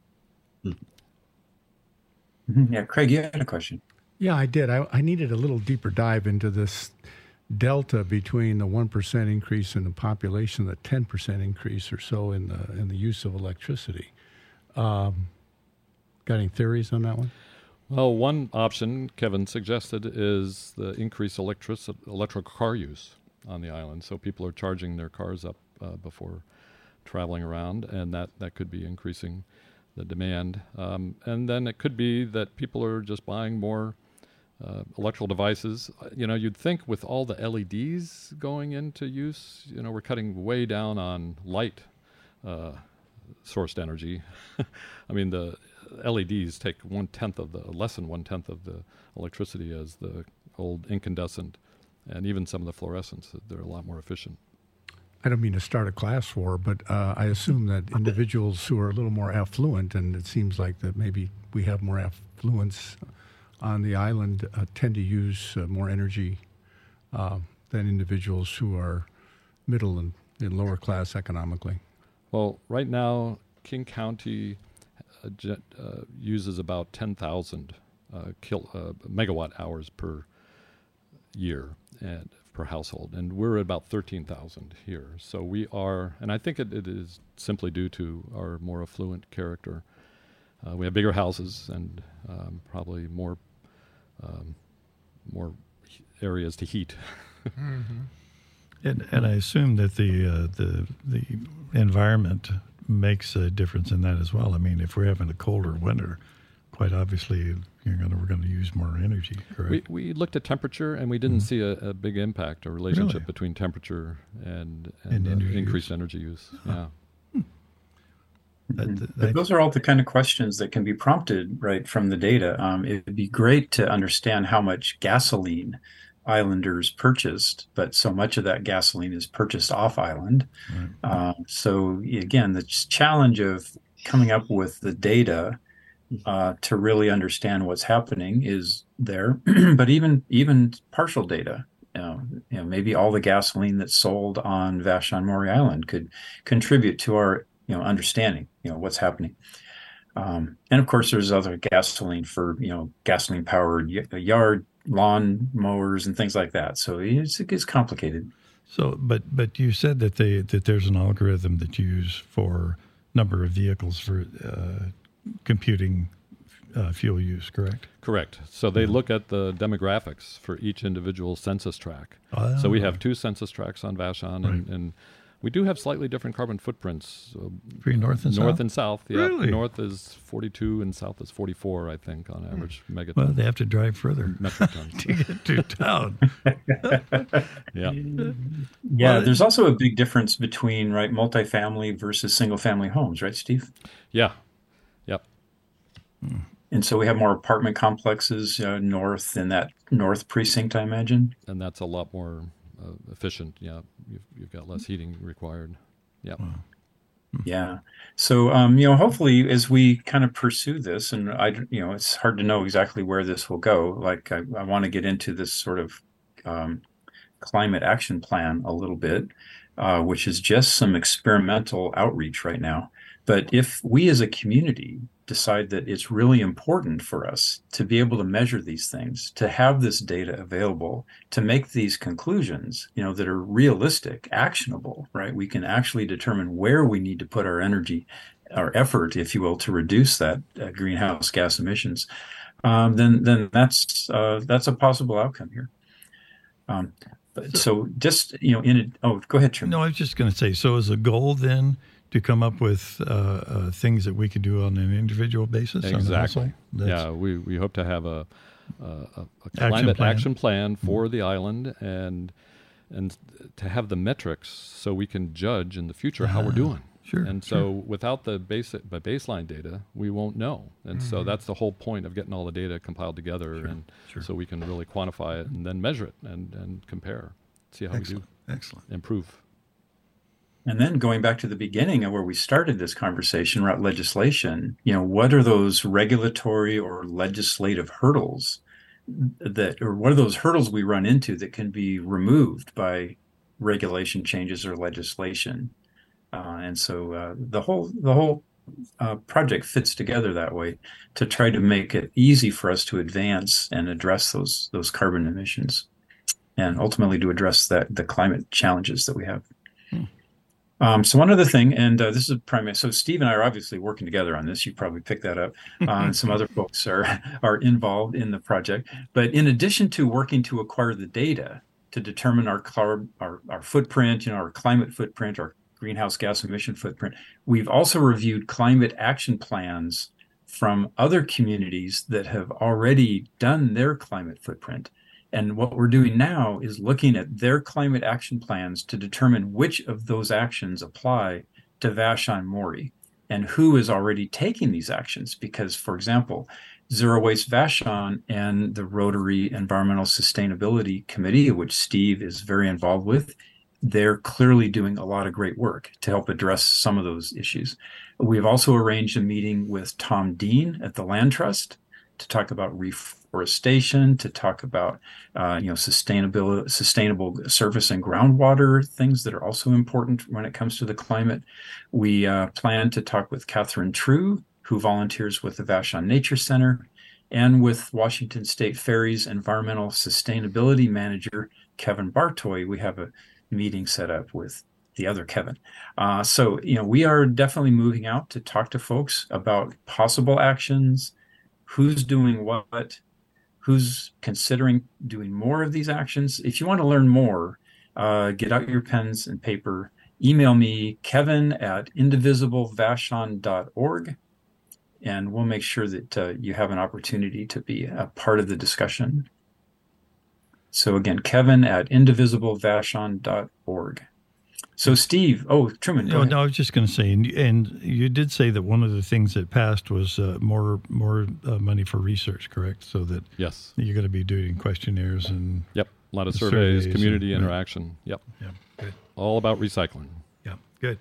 Mm-hmm. Yeah, Craig, you had a question. Yeah, I did. I, I needed a little deeper dive into this delta between the one percent increase in the population, the ten percent increase or so in the in the use of electricity. Um, got any theories on that one? Well, one option Kevin suggested is the increased electric electric car use on the island. So people are charging their cars up uh, before traveling around, and that, that could be increasing the demand. Um, and then it could be that people are just buying more uh, electrical devices. You know, you'd think with all the L E Ds going into use, you know, we're cutting way down on light uh, sourced energy. I mean, the L E Ds take one-tenth of the, less than one-tenth of the electricity as the old incandescent, and even some of the fluorescents. They're a lot more efficient. I don't mean to start a class war, but uh, I assume that individuals who are a little more affluent, and it seems like that maybe we have more affluence on the island, uh, tend to use uh, more energy uh, than individuals who are middle and, and lower class economically. Well, right now, King County uh, jet, uh, uses about ten thousand uh, kil- uh, megawatt hours per year and per household, and we're at about thirteen thousand here. So we are, and I think it, it is simply due to our more affluent character. Uh, we have bigger houses and um, probably more um, more areas to heat. Mm-hmm. And, and I assume that the uh, the the environment makes a difference in that as well. I mean, if we're having a colder winter, quite obviously you're gonna we're going to use more energy. Correct? We we looked at temperature, and we didn't mm-hmm. see a, a big impact or relationship really? between temperature and and, and uh, energy increased use. energy use. Huh. Yeah. Mm-hmm. But those are all the kind of questions that can be prompted right from the data. Um, it'd be great to understand how much gasoline islanders purchased, but so much of that gasoline is purchased off island. Right. Uh, so again, the challenge of coming up with the data uh, to really understand what's happening is there. But even even partial data, you know, you know, maybe all the gasoline that's sold on Vashon Maury Island could contribute to our you know understanding you know what's happening. Um, and of course, there's other gasoline for you know gasoline powered y- yard lawn mowers and things like that. So it's it's complicated. So, but but you said that they that there's an algorithm that you use for number of vehicles for uh, computing uh, fuel use, correct? Correct. So they mm-hmm. look at the demographics for each individual census tract. Oh. So we have two census tracts on Vashon, right. and, and We do have slightly different carbon footprints. Uh, For north and north south? and south, yeah. Really? North is forty-two and south is forty-four, I think, on average megaton. Well, they have to drive further metric tons. to get to town. Yeah. Yeah, Well, there's also a big difference between, right, multifamily versus single-family homes, right, Steve? Yeah. Yep. And so we have more apartment complexes uh, north in that north precinct, I imagine. And that's a lot more uh, efficient. Yeah. You've, you've got less heating required. Yeah. Yeah. So, um, you know, hopefully as we kind of pursue this, and I, you know, it's hard to know exactly where this will go. Like I, I want to get into this sort of um, climate action plan a little bit, uh, which is just some experimental outreach right now. But if we as a community decide that it's really important for us to be able to measure these things, to have this data available, to make these conclusions, you know, that are realistic, actionable, right? We can actually determine where we need to put our energy, our effort, if you will, to reduce that uh, greenhouse gas emissions. Um, then, then that's uh, that's a possible outcome here. Um, but so, just you know, in a, oh, go ahead, Truman. No, I was just going to say. So, is the goal then to come up with uh, uh, things that we could do on an individual basis? Exactly. That's, yeah, we, we hope to have a, a, a Action climate plan. action plan for the island and and to have the metrics so we can judge in the future how we're doing. Sure. And so without the basic the baseline data, we won't know. And so that's the whole point of getting all the data compiled together, and Sure. so we can really quantify it and then measure it and, and compare, see how excellent. we do Excellent. improve. And then going back to the beginning of where we started this conversation about legislation, you know, what are those regulatory or legislative hurdles that, or what are those hurdles we run into that can be removed by regulation changes or legislation? Uh, and so uh, the whole the whole uh, project fits together that way to try to make it easy for us to advance and address those those carbon emissions, and ultimately to address that the climate challenges that we have. Um, so one other thing, and uh, this is primary. So Steve and I are obviously working together on this. You probably picked that up. Uh, and some other folks are are involved in the project. But in addition to working to acquire the data to determine our carb, our our footprint, you know, our climate footprint, our greenhouse gas emission footprint, we've also reviewed climate action plans from other communities that have already done their climate footprint. And what we're doing now is looking at their climate action plans to determine which of those actions apply to Vashon Maury and who is already taking these actions. Because, for example, Zero Waste Vashon and the Rotary Environmental Sustainability Committee, which Steve is very involved with, they're clearly doing a lot of great work to help address some of those issues. We've also arranged a meeting with Tom Dean at the Land Trust to talk about reforestation, to talk about uh, you know sustainable sustainable surface and groundwater, things that are also important when it comes to the climate. We uh, plan to talk with Catherine True, who volunteers with the Vashon Nature Center, and with Washington State Ferries Environmental Sustainability Manager Kevin Bartoy. We have a meeting set up with the other Kevin. Uh, so you know we are definitely moving out to talk to folks about possible actions. Who's doing what, who's considering doing more of these actions. If you want to learn more, uh, get out your pens and paper, email me, Kevin at indivisible vashon dot org, and we'll make sure that uh, you have an opportunity to be a part of the discussion. So again, Kevin at indivisible vashon dot org. So Steve, oh, Truman, go No, ahead. no, I was just going to say, and, and you did say that one of the things that passed was uh, more more uh, money for research, correct? So that Yes. you're going to be doing questionnaires and Yep. A lot of Surveys surveys, community and- interaction. Yep. yeah, good, All about recycling. yeah, good.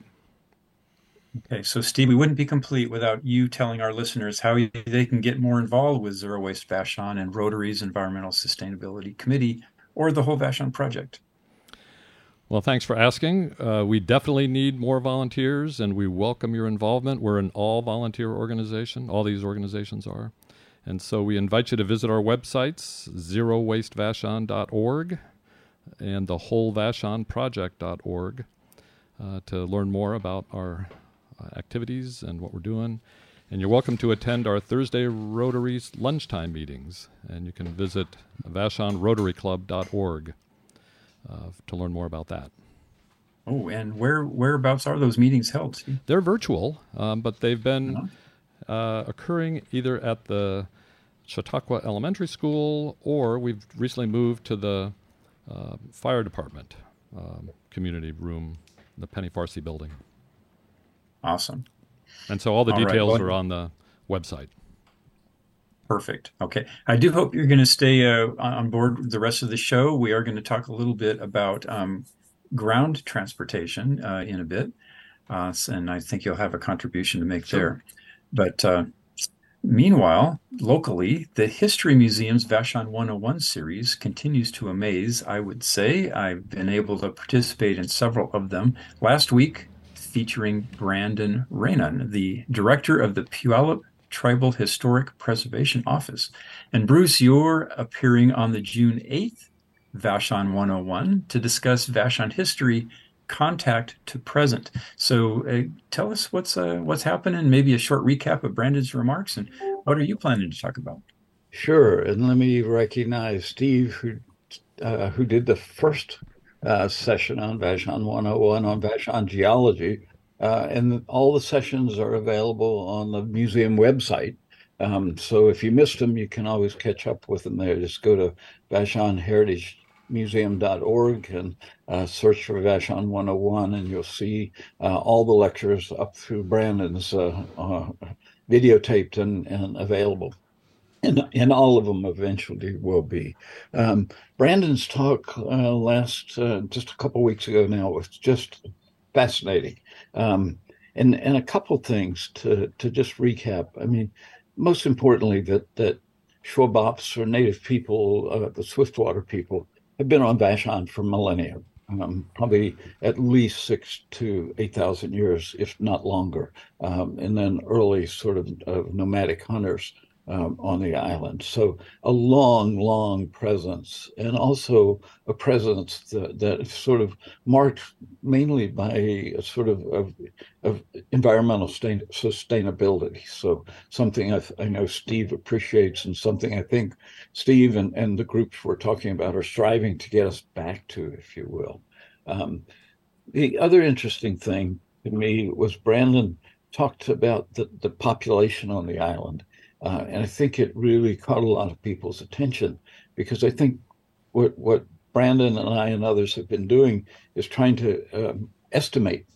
Okay, so Steve, we wouldn't be complete without you telling our listeners how they can get more involved with Zero Waste Vashon and Rotary's Environmental Sustainability Committee or the whole Vashon project. Well, thanks for asking. Uh, we definitely need more volunteers, and we welcome your involvement. We're an all-volunteer organization. All these organizations are. And so we invite you to visit our websites, zero waste vashon dot org and the whole vashon project dot org, uh, to learn more about our uh, activities and what we're doing. And you're welcome to attend our Thursday Rotary lunchtime meetings. And you can visit vashon rotary club dot org uh, to learn more about that. Oh, and where whereabouts are those meetings held, Steve? They're virtual, um, but they've been Uh-huh. uh, occurring either at the Chautauqua Elementary School, or we've recently moved to the uh, fire department um, community room, the Penny Farsi building. Awesome. And so all the All right, details well- are on the website. Perfect. Okay. I do hope you're going to stay uh, on board the rest of the show. We are going to talk a little bit about um, ground transportation uh, in a bit. Uh, and I think you'll have a contribution to make Sure. there. But uh, meanwhile, locally, the History Museum's Vashon one oh one series continues to amaze, I would say. I've been able to participate in several of them. Last week, featuring Brandon Reynon, the director of the Puyallup Tribal Historic Preservation Office. And Bruce, you're appearing on the June eighth Vashon one oh one to discuss Vashon history, contact to present. So uh, tell us what's uh, what's happening, maybe a short recap of Brandon's remarks, and what are you planning to talk about? Sure. And let me recognize Steve, who uh, who did the first uh, session on Vashon one oh one on Vashon geology. Uh, and all the sessions are available on the museum website. Um, so if you missed them, you can always catch up with them there. Just go to vashon heritage museum dot org and uh, search for Vashon one oh one, and you'll see uh, all the lectures up through Brandon's uh, uh, videotaped and, and available. And, and all of them eventually will be. Um, Brandon's talk uh, last, uh, just a couple weeks ago now, was just fascinating. Um, and, and a couple things to, to just recap. I mean, most importantly, that, that Shwabopts, or native people, uh, the Swiftwater people, have been on Vashon for millennia, um, probably at least six to eight thousand years, if not longer. Um, and then early sort of uh, nomadic hunters Um, on the island. So a long, long presence, and also a presence that, that is sort of marked mainly by a sort of, of, of environmental sustain, sustainability. So something I, I know Steve appreciates, and something I think Steve and, and the groups we're talking about are striving to get us back to, if you will. Um, the other interesting thing to me was Brandon talked about the, the population on the island. Uh, and I think it really caught a lot of people's attention, because I think what what Brandon and I and others have been doing is trying to um, estimate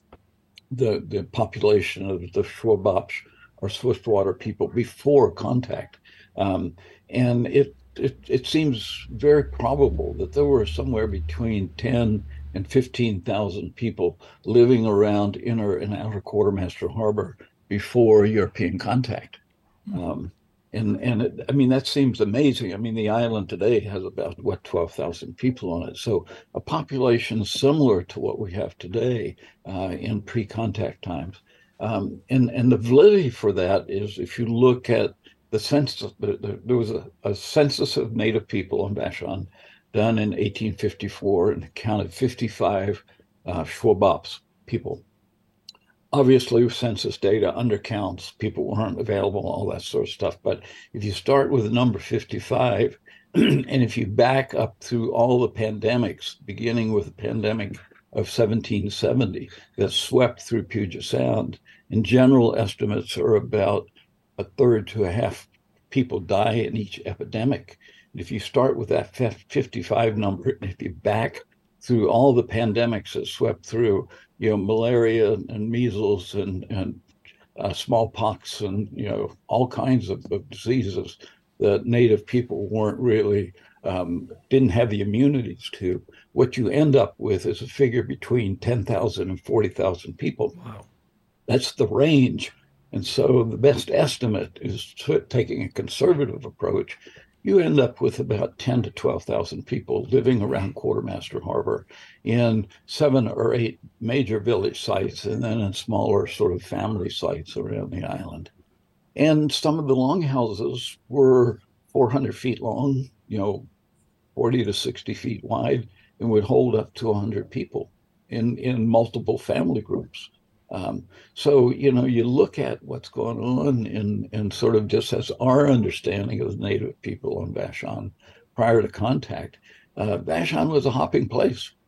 the the population of the Shwabopts, or Swiftwater people, before contact. Um, and it, it it seems very probable that there were somewhere between ten and fifteen thousand people living around inner and outer Quartermaster Harbor before European contact. Um, and and it, I mean, that seems amazing. I mean, the island today has about, what, twelve thousand people on it. So a population similar to what we have today uh, in pre-contact times. Um, and, and the validity for that is, if you look at the census, there was a, a census of native people on Vashon done in eighteen fifty-four, and counted fifty-five uh, Shwabopts people. Obviously, census data undercounts, people weren't available, all that sort of stuff. But if you start with the number fifty-five, and if you back up through all the pandemics, beginning with the pandemic of seventeen seventy that swept through Puget Sound, and general estimates are about a third to a half people die in each epidemic. And if you start with that fifty-five number, and if you back through all the pandemics that swept through, you know, malaria and measles and, and uh, smallpox and, you know, all kinds of, of diseases that native people weren't really, um, didn't have the immunities to, what you end up with is a figure between ten thousand and forty thousand people. Wow. That's the range. And so the best estimate is t- taking a conservative approach. You end up with about ten to twelve thousand people living around Quartermaster Harbor in seven or eight major village sites, and then in smaller sort of family sites around the island. And some of the longhouses were four hundred feet long, you know, forty to sixty feet wide, and would hold up to one hundred people in, in multiple family groups. Um, so, you know, you look at what's going on in, in sort of just as our understanding of the native people on Vashon prior to contact. Uh, Vashon was a hopping place.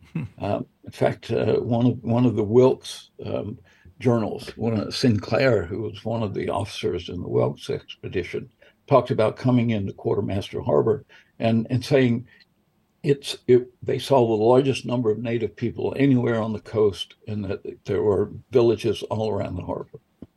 Uh, in fact, uh, one of one of the Wilkes um, journals, one of Sinclair, who was one of the officers in the Wilkes expedition, talked about coming into Quartermaster Harbor and and saying it's it, they saw the largest number of native people anywhere on the coast, and that there were villages all around the harbor.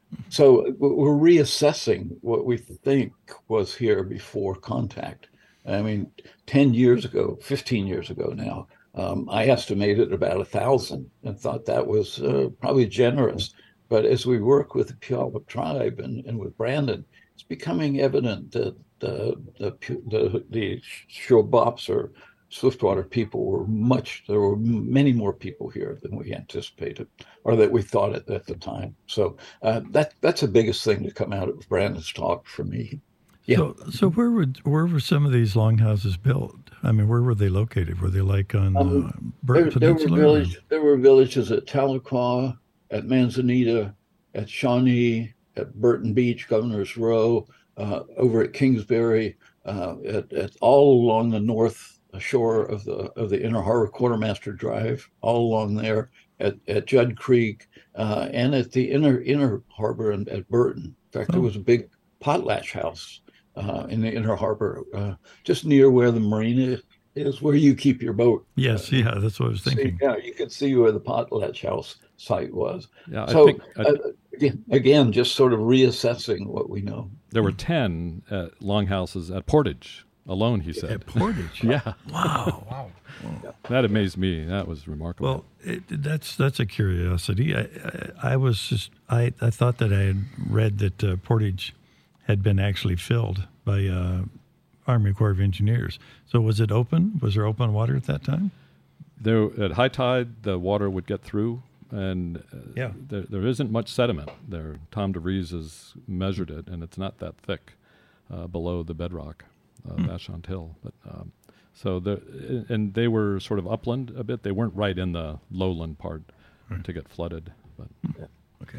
So we're reassessing what we think was here before contact. I mean, ten years ago, fifteen years ago now, um, I estimated about a thousand and thought that was uh, probably generous. But as we work with the Puyallup tribe and, and with Brandon, it's becoming evident that the the the, the Shobops or Swiftwater people were much, there were many more people here than we anticipated or that we thought at, at the time. So uh, that that's the biggest thing to come out of Brandon's talk for me. Yeah. So, so where would where were some of these longhouses built? I mean, where were they located? Were they like on um, uh, Burton there, there Peninsula? Were village, there were villages at Tahlequah, at Manzanita, at Shawnee, at Burton Beach, Governor's Row, uh, over at Kingsbury, uh, at, at all along the north shore of the of the Inner Harbor Quartermaster Drive, all along there at, at Judd Creek, uh, and at the inner inner harbor and at Burton. In fact, oh. there was a big potlatch house uh, in the Inner Harbor, uh, just near where the marina is, where you keep your boat. Yes, uh, yeah, that's what I was thinking. See, yeah, you could see where the potlatch house site was. Yeah, so I think, I, uh, again, again, just sort of reassessing what we know. There were ten uh, longhouses at Portage alone, he said. At Portage? Yeah. Wow. wow. That amazed me. That was remarkable. Well, it, that's that's a curiosity. I, I, I was just, I, I thought that I had read that uh, Portage had been actually filled by uh, Army Corps of Engineers. So was it open? Was there open water at that time? There, at high tide, the water would get through, and uh, yeah. there, there isn't much sediment there. Tom DeVries has measured it, and it's not that thick uh, below the bedrock. Uh, hmm. Vashon Hill, but um, so the and they were sort of upland a bit. They weren't right in the lowland part right. to get flooded. But yeah. okay,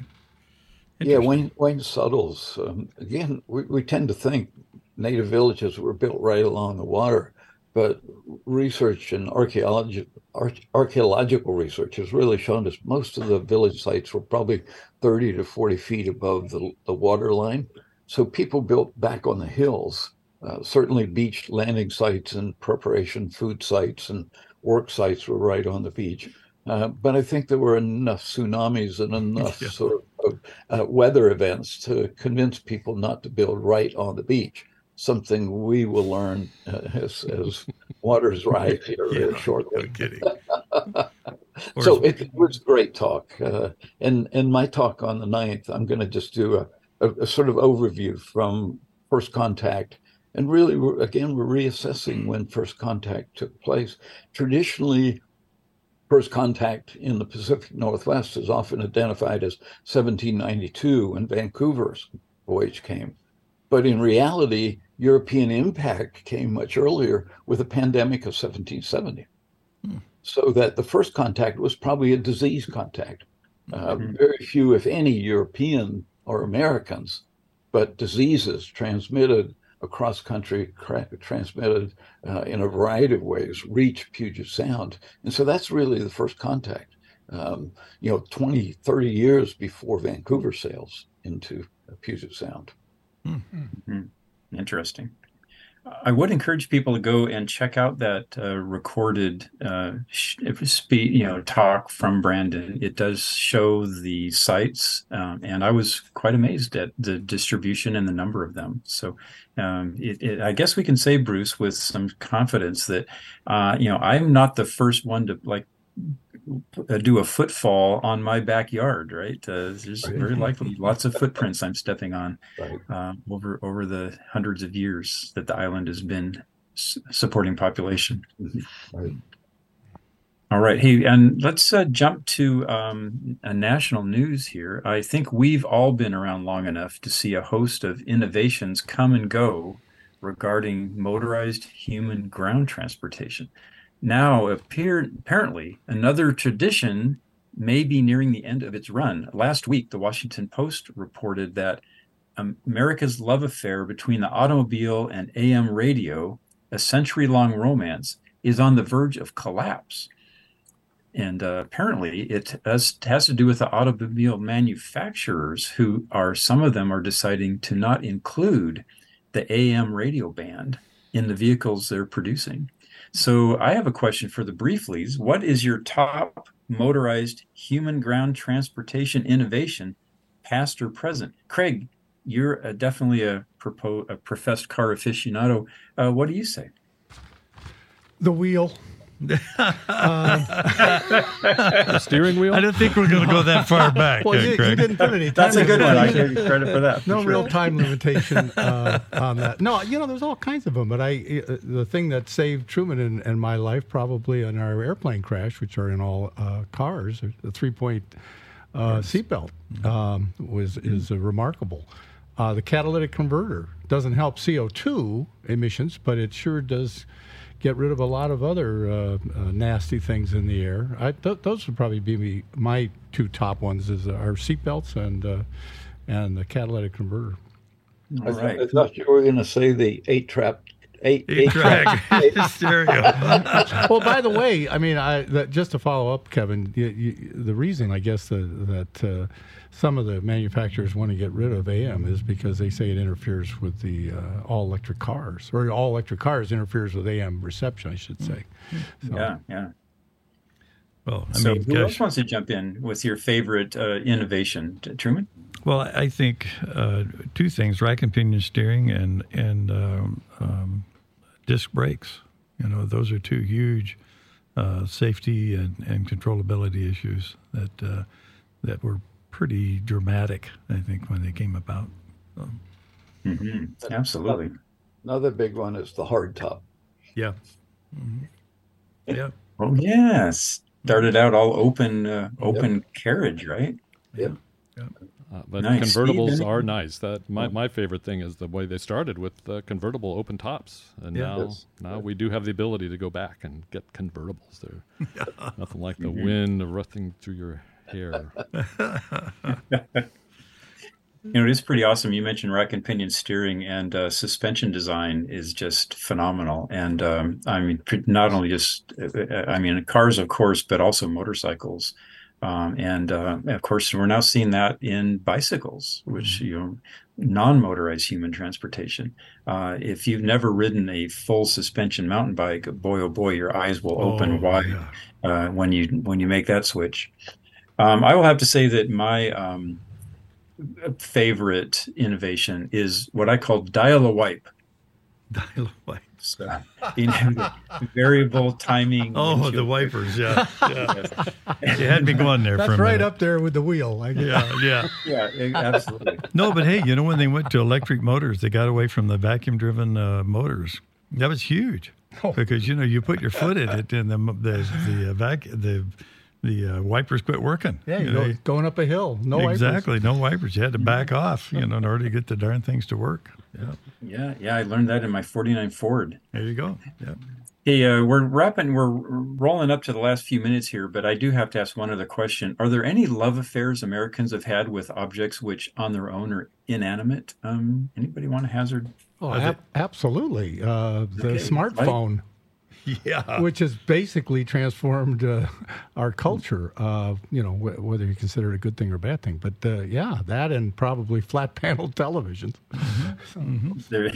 yeah. Wayne Wayne Suttles. Um, again, we, we tend to think native villages were built right along the water, but research and archaeology arch, archaeological research has really shown us most of the village sites were probably thirty to forty feet above the the water line. So people built back on the hills. Uh, certainly beach landing sites and preparation food sites and work sites were right on the beach. Uh, but I think there were enough tsunamis and enough yeah. sort of uh, weather events to convince people not to build right on the beach, something we will learn uh, as, as waters rise here yeah, shortly. No kidding. So it, it was a great talk. Uh, and, and my talk on the ninth, I'm going to just do a, a, a sort of overview from first contact. And really, we're, again, we're reassessing when first contact took place. Traditionally, first contact in the Pacific Northwest is often identified as seventeen ninety-two when Vancouver's voyage came. But in reality, European impact came much earlier with the pandemic of seventeen seventy. Hmm. So that the first contact was probably a disease contact. Uh, mm-hmm. Very few, if any, European or Americans, but diseases transmitted across country, transmitted uh, in a variety of ways, reach Puget Sound. And so that's really the first contact, um, you know, twenty, thirty years before Vancouver sails into Puget Sound. Mm-hmm. Interesting. I would encourage people to go and check out that uh, recorded uh, spe- you know, talk from Brandon. It does show the sites, um, and I was quite amazed at the distribution and the number of them. So um, it, it, I guess we can say, Bruce, with some confidence that, uh, you know, I'm not the first one to like do a footfall on my backyard, right? Uh, there's right. very likely lots of footprints I'm stepping on right. uh, over over the hundreds of years that the island has been s- supporting population. Right. All right. Hey, and let's uh, jump to um, a national news here. I think we've all been around long enough to see a host of innovations come and go regarding motorized human ground transportation. Now, appear, apparently, another tradition may be nearing the end of its run. Last week, the Washington Post reported that um, America's love affair between the automobile and A M radio, a century-long romance, is on the verge of collapse. and uh, apparently it has, has to do with the automobile manufacturers, who are, some of them are deciding to not include the A M radio band in the vehicles they're producing. So I have a question for the Brieflies. What is your top motorized human ground transportation innovation, past or present? Craig, you're uh, definitely a, propo- a professed car aficionado. Uh, what do you say? The wheel. The steering wheel? I don't think we're going to go that far back. Well, uh, you, you Craig. didn't put any time That's a good one. I limitation. give you credit for that. No for real sure. time limitation uh, on that. No, you know, there's all kinds of them. But I, uh, the thing that saved Truman and, and my life, probably in our airplane crash, which are in all uh, cars, the three-point uh, seatbelt um, was is uh, remarkable. Uh, the catalytic converter doesn't help C O two emissions, but it sure does get rid of a lot of other uh, uh, nasty things in the air. I, th- those would probably be me, my two top ones: is our seatbelts and uh, and the catalytic converter. All I, th- right. I thought you were going to say the eight trap, eight, Eight eight track stereo. Well, by the way, I mean, I that, just to follow up, Kevin, you, you, the reason I guess the, that uh, some of the manufacturers want to get rid of A M is because they say it interferes with the uh, all electric cars, or all electric cars interferes with A M reception, I should say. So, Yeah, yeah. Well, I So mean, who gosh, else wants to jump in with your favorite uh, innovation? T- Truman? well, I I think uh, two things: rack and pinion steering and and um, um, disc brakes. You know, those are two huge uh, safety and, and controllability issues that uh, that were pretty dramatic, I think, when they came about. So, Mm-hmm. Absolutely. Another big one is the hard top. yeah. Mhm. Yeah. Oh, yes. Started out all open, uh, open carriage, right? Yep. Uh, but Nice. convertibles Steve, are any- nice. That my, my favorite thing is the way they started with uh, convertible open tops, and Yeah. now Yes. now we do have the ability to go back and get convertibles. They're nothing like the Mhm. wind ruffling through your hair. You know, it is pretty awesome. You mentioned rack and pinion steering, and uh, suspension design is just phenomenal. And um, I mean, pr- not only just, uh, I mean, cars, of course, but also motorcycles. Um, and uh, of course, we're now seeing that in bicycles, which, you know, non-motorized human transportation. Uh, if you've never ridden a full suspension mountain bike, boy, oh boy, your eyes will open Oh, wide yeah. uh, when you when you make that switch. Um, I will have to say that my um, favorite innovation is what I call dial-a-wipe. Dial-a-wipe. So, you know, variable timing. Oh, the windshield wipers, yeah. yeah. You had me going there that's for a right minute. up there with the wheel. I guess. Yeah, yeah. Yeah, e- absolutely. No, but hey, you know, when they went to electric motors, they got away from the vacuum-driven uh, motors. That was huge Oh. because you know you put your foot in it, and the the the uh, vac the the uh, wipers quit working. Yeah, You you know, go, going up a hill, no wipers. exactly, no wipers. You had to back off, you know, in order to get the darn things to work. Yeah, Yeah, yeah, I learned that in my forty-nine Ford. there you go. Yeah. Hey, uh, we're wrapping, we're rolling up to the last few minutes here, but I do have to ask one other question. Are there any love affairs Americans have had with objects which on their own are inanimate? Um, anybody want to hazard? Oh, I ab- absolutely. Uh, the Okay, smartphone, Yeah. which has basically transformed uh, our culture, uh, you know, wh- whether you consider it a good thing or a bad thing. But uh, yeah, that and probably flat panel televisions. There.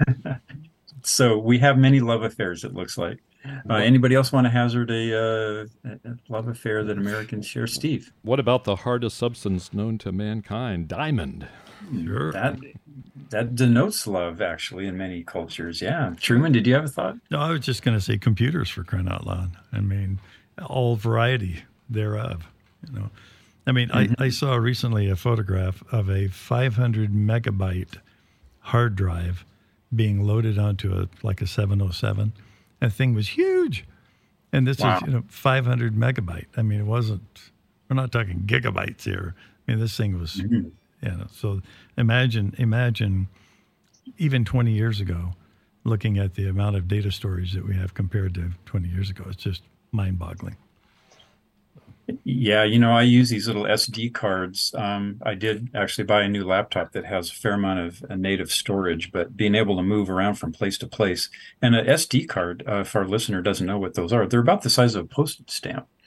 So we have many love affairs, it looks like. Uh, anybody else want to hazard a, uh, a love affair that Americans share? Steve? What about the hardest substance known to mankind, diamond? Sure. That that denotes love, actually, in many cultures. Yeah. Truman, did you have a thought? No, I was just going to say computers, for crying out loud. I mean, all variety thereof. You know, I mean, I, I saw recently a photograph of a five hundred megabyte hard drive being loaded onto a like a seven oh seven. That thing was huge, and this Wow. is you know five hundred megabyte. I mean, it wasn't. We're not talking gigabytes here. I mean, this thing was. Mhm. You know, so imagine, imagine, even twenty years ago, looking at the amount of data storage that we have compared to twenty years ago. It's just mind-boggling. Yeah, you know, I use these little S D cards. Um, I did actually buy a new laptop that has a fair amount of uh, native storage, but being able to move around from place to place. And an S D card, uh, if our listener doesn't know what those are, they're about the size of a postage stamp.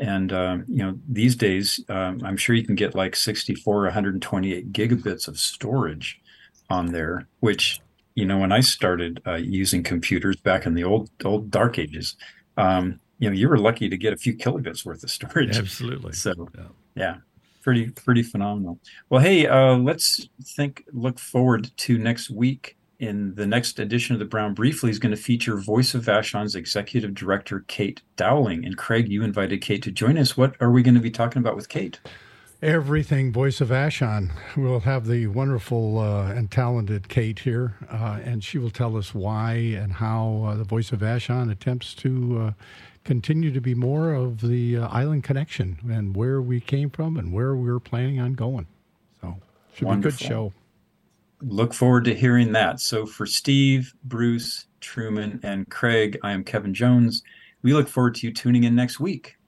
And, um, you know, these days, um, I'm sure you can get like sixty-four, one hundred twenty-eight gigabits of storage on there, which, you know, when I started uh, using computers back in the old, old dark ages, um, you know, you were lucky to get a few kilobits worth of storage. Absolutely. So, yeah. yeah, pretty, pretty phenomenal. Well, hey, uh, let's think, look forward to next week. In the next edition of the Brown Briefly is going to feature Voice of Vashon's executive director, Kate Dowling. And Craig, you invited Kate to join us. What are we going to be talking about with Kate? Everything Voice of Vashon. We'll have the wonderful uh, and talented Kate here, uh, and she will tell us why and how uh, the Voice of Vashon attempts to uh, continue to be more of the uh, island connection and where we came from and where we're planning on going. So, should Wonderful. be a good show. Look forward to hearing that. So for Steve, Bruce, Truman, and Craig, I am Kevin Jones. We look forward to you tuning in next week.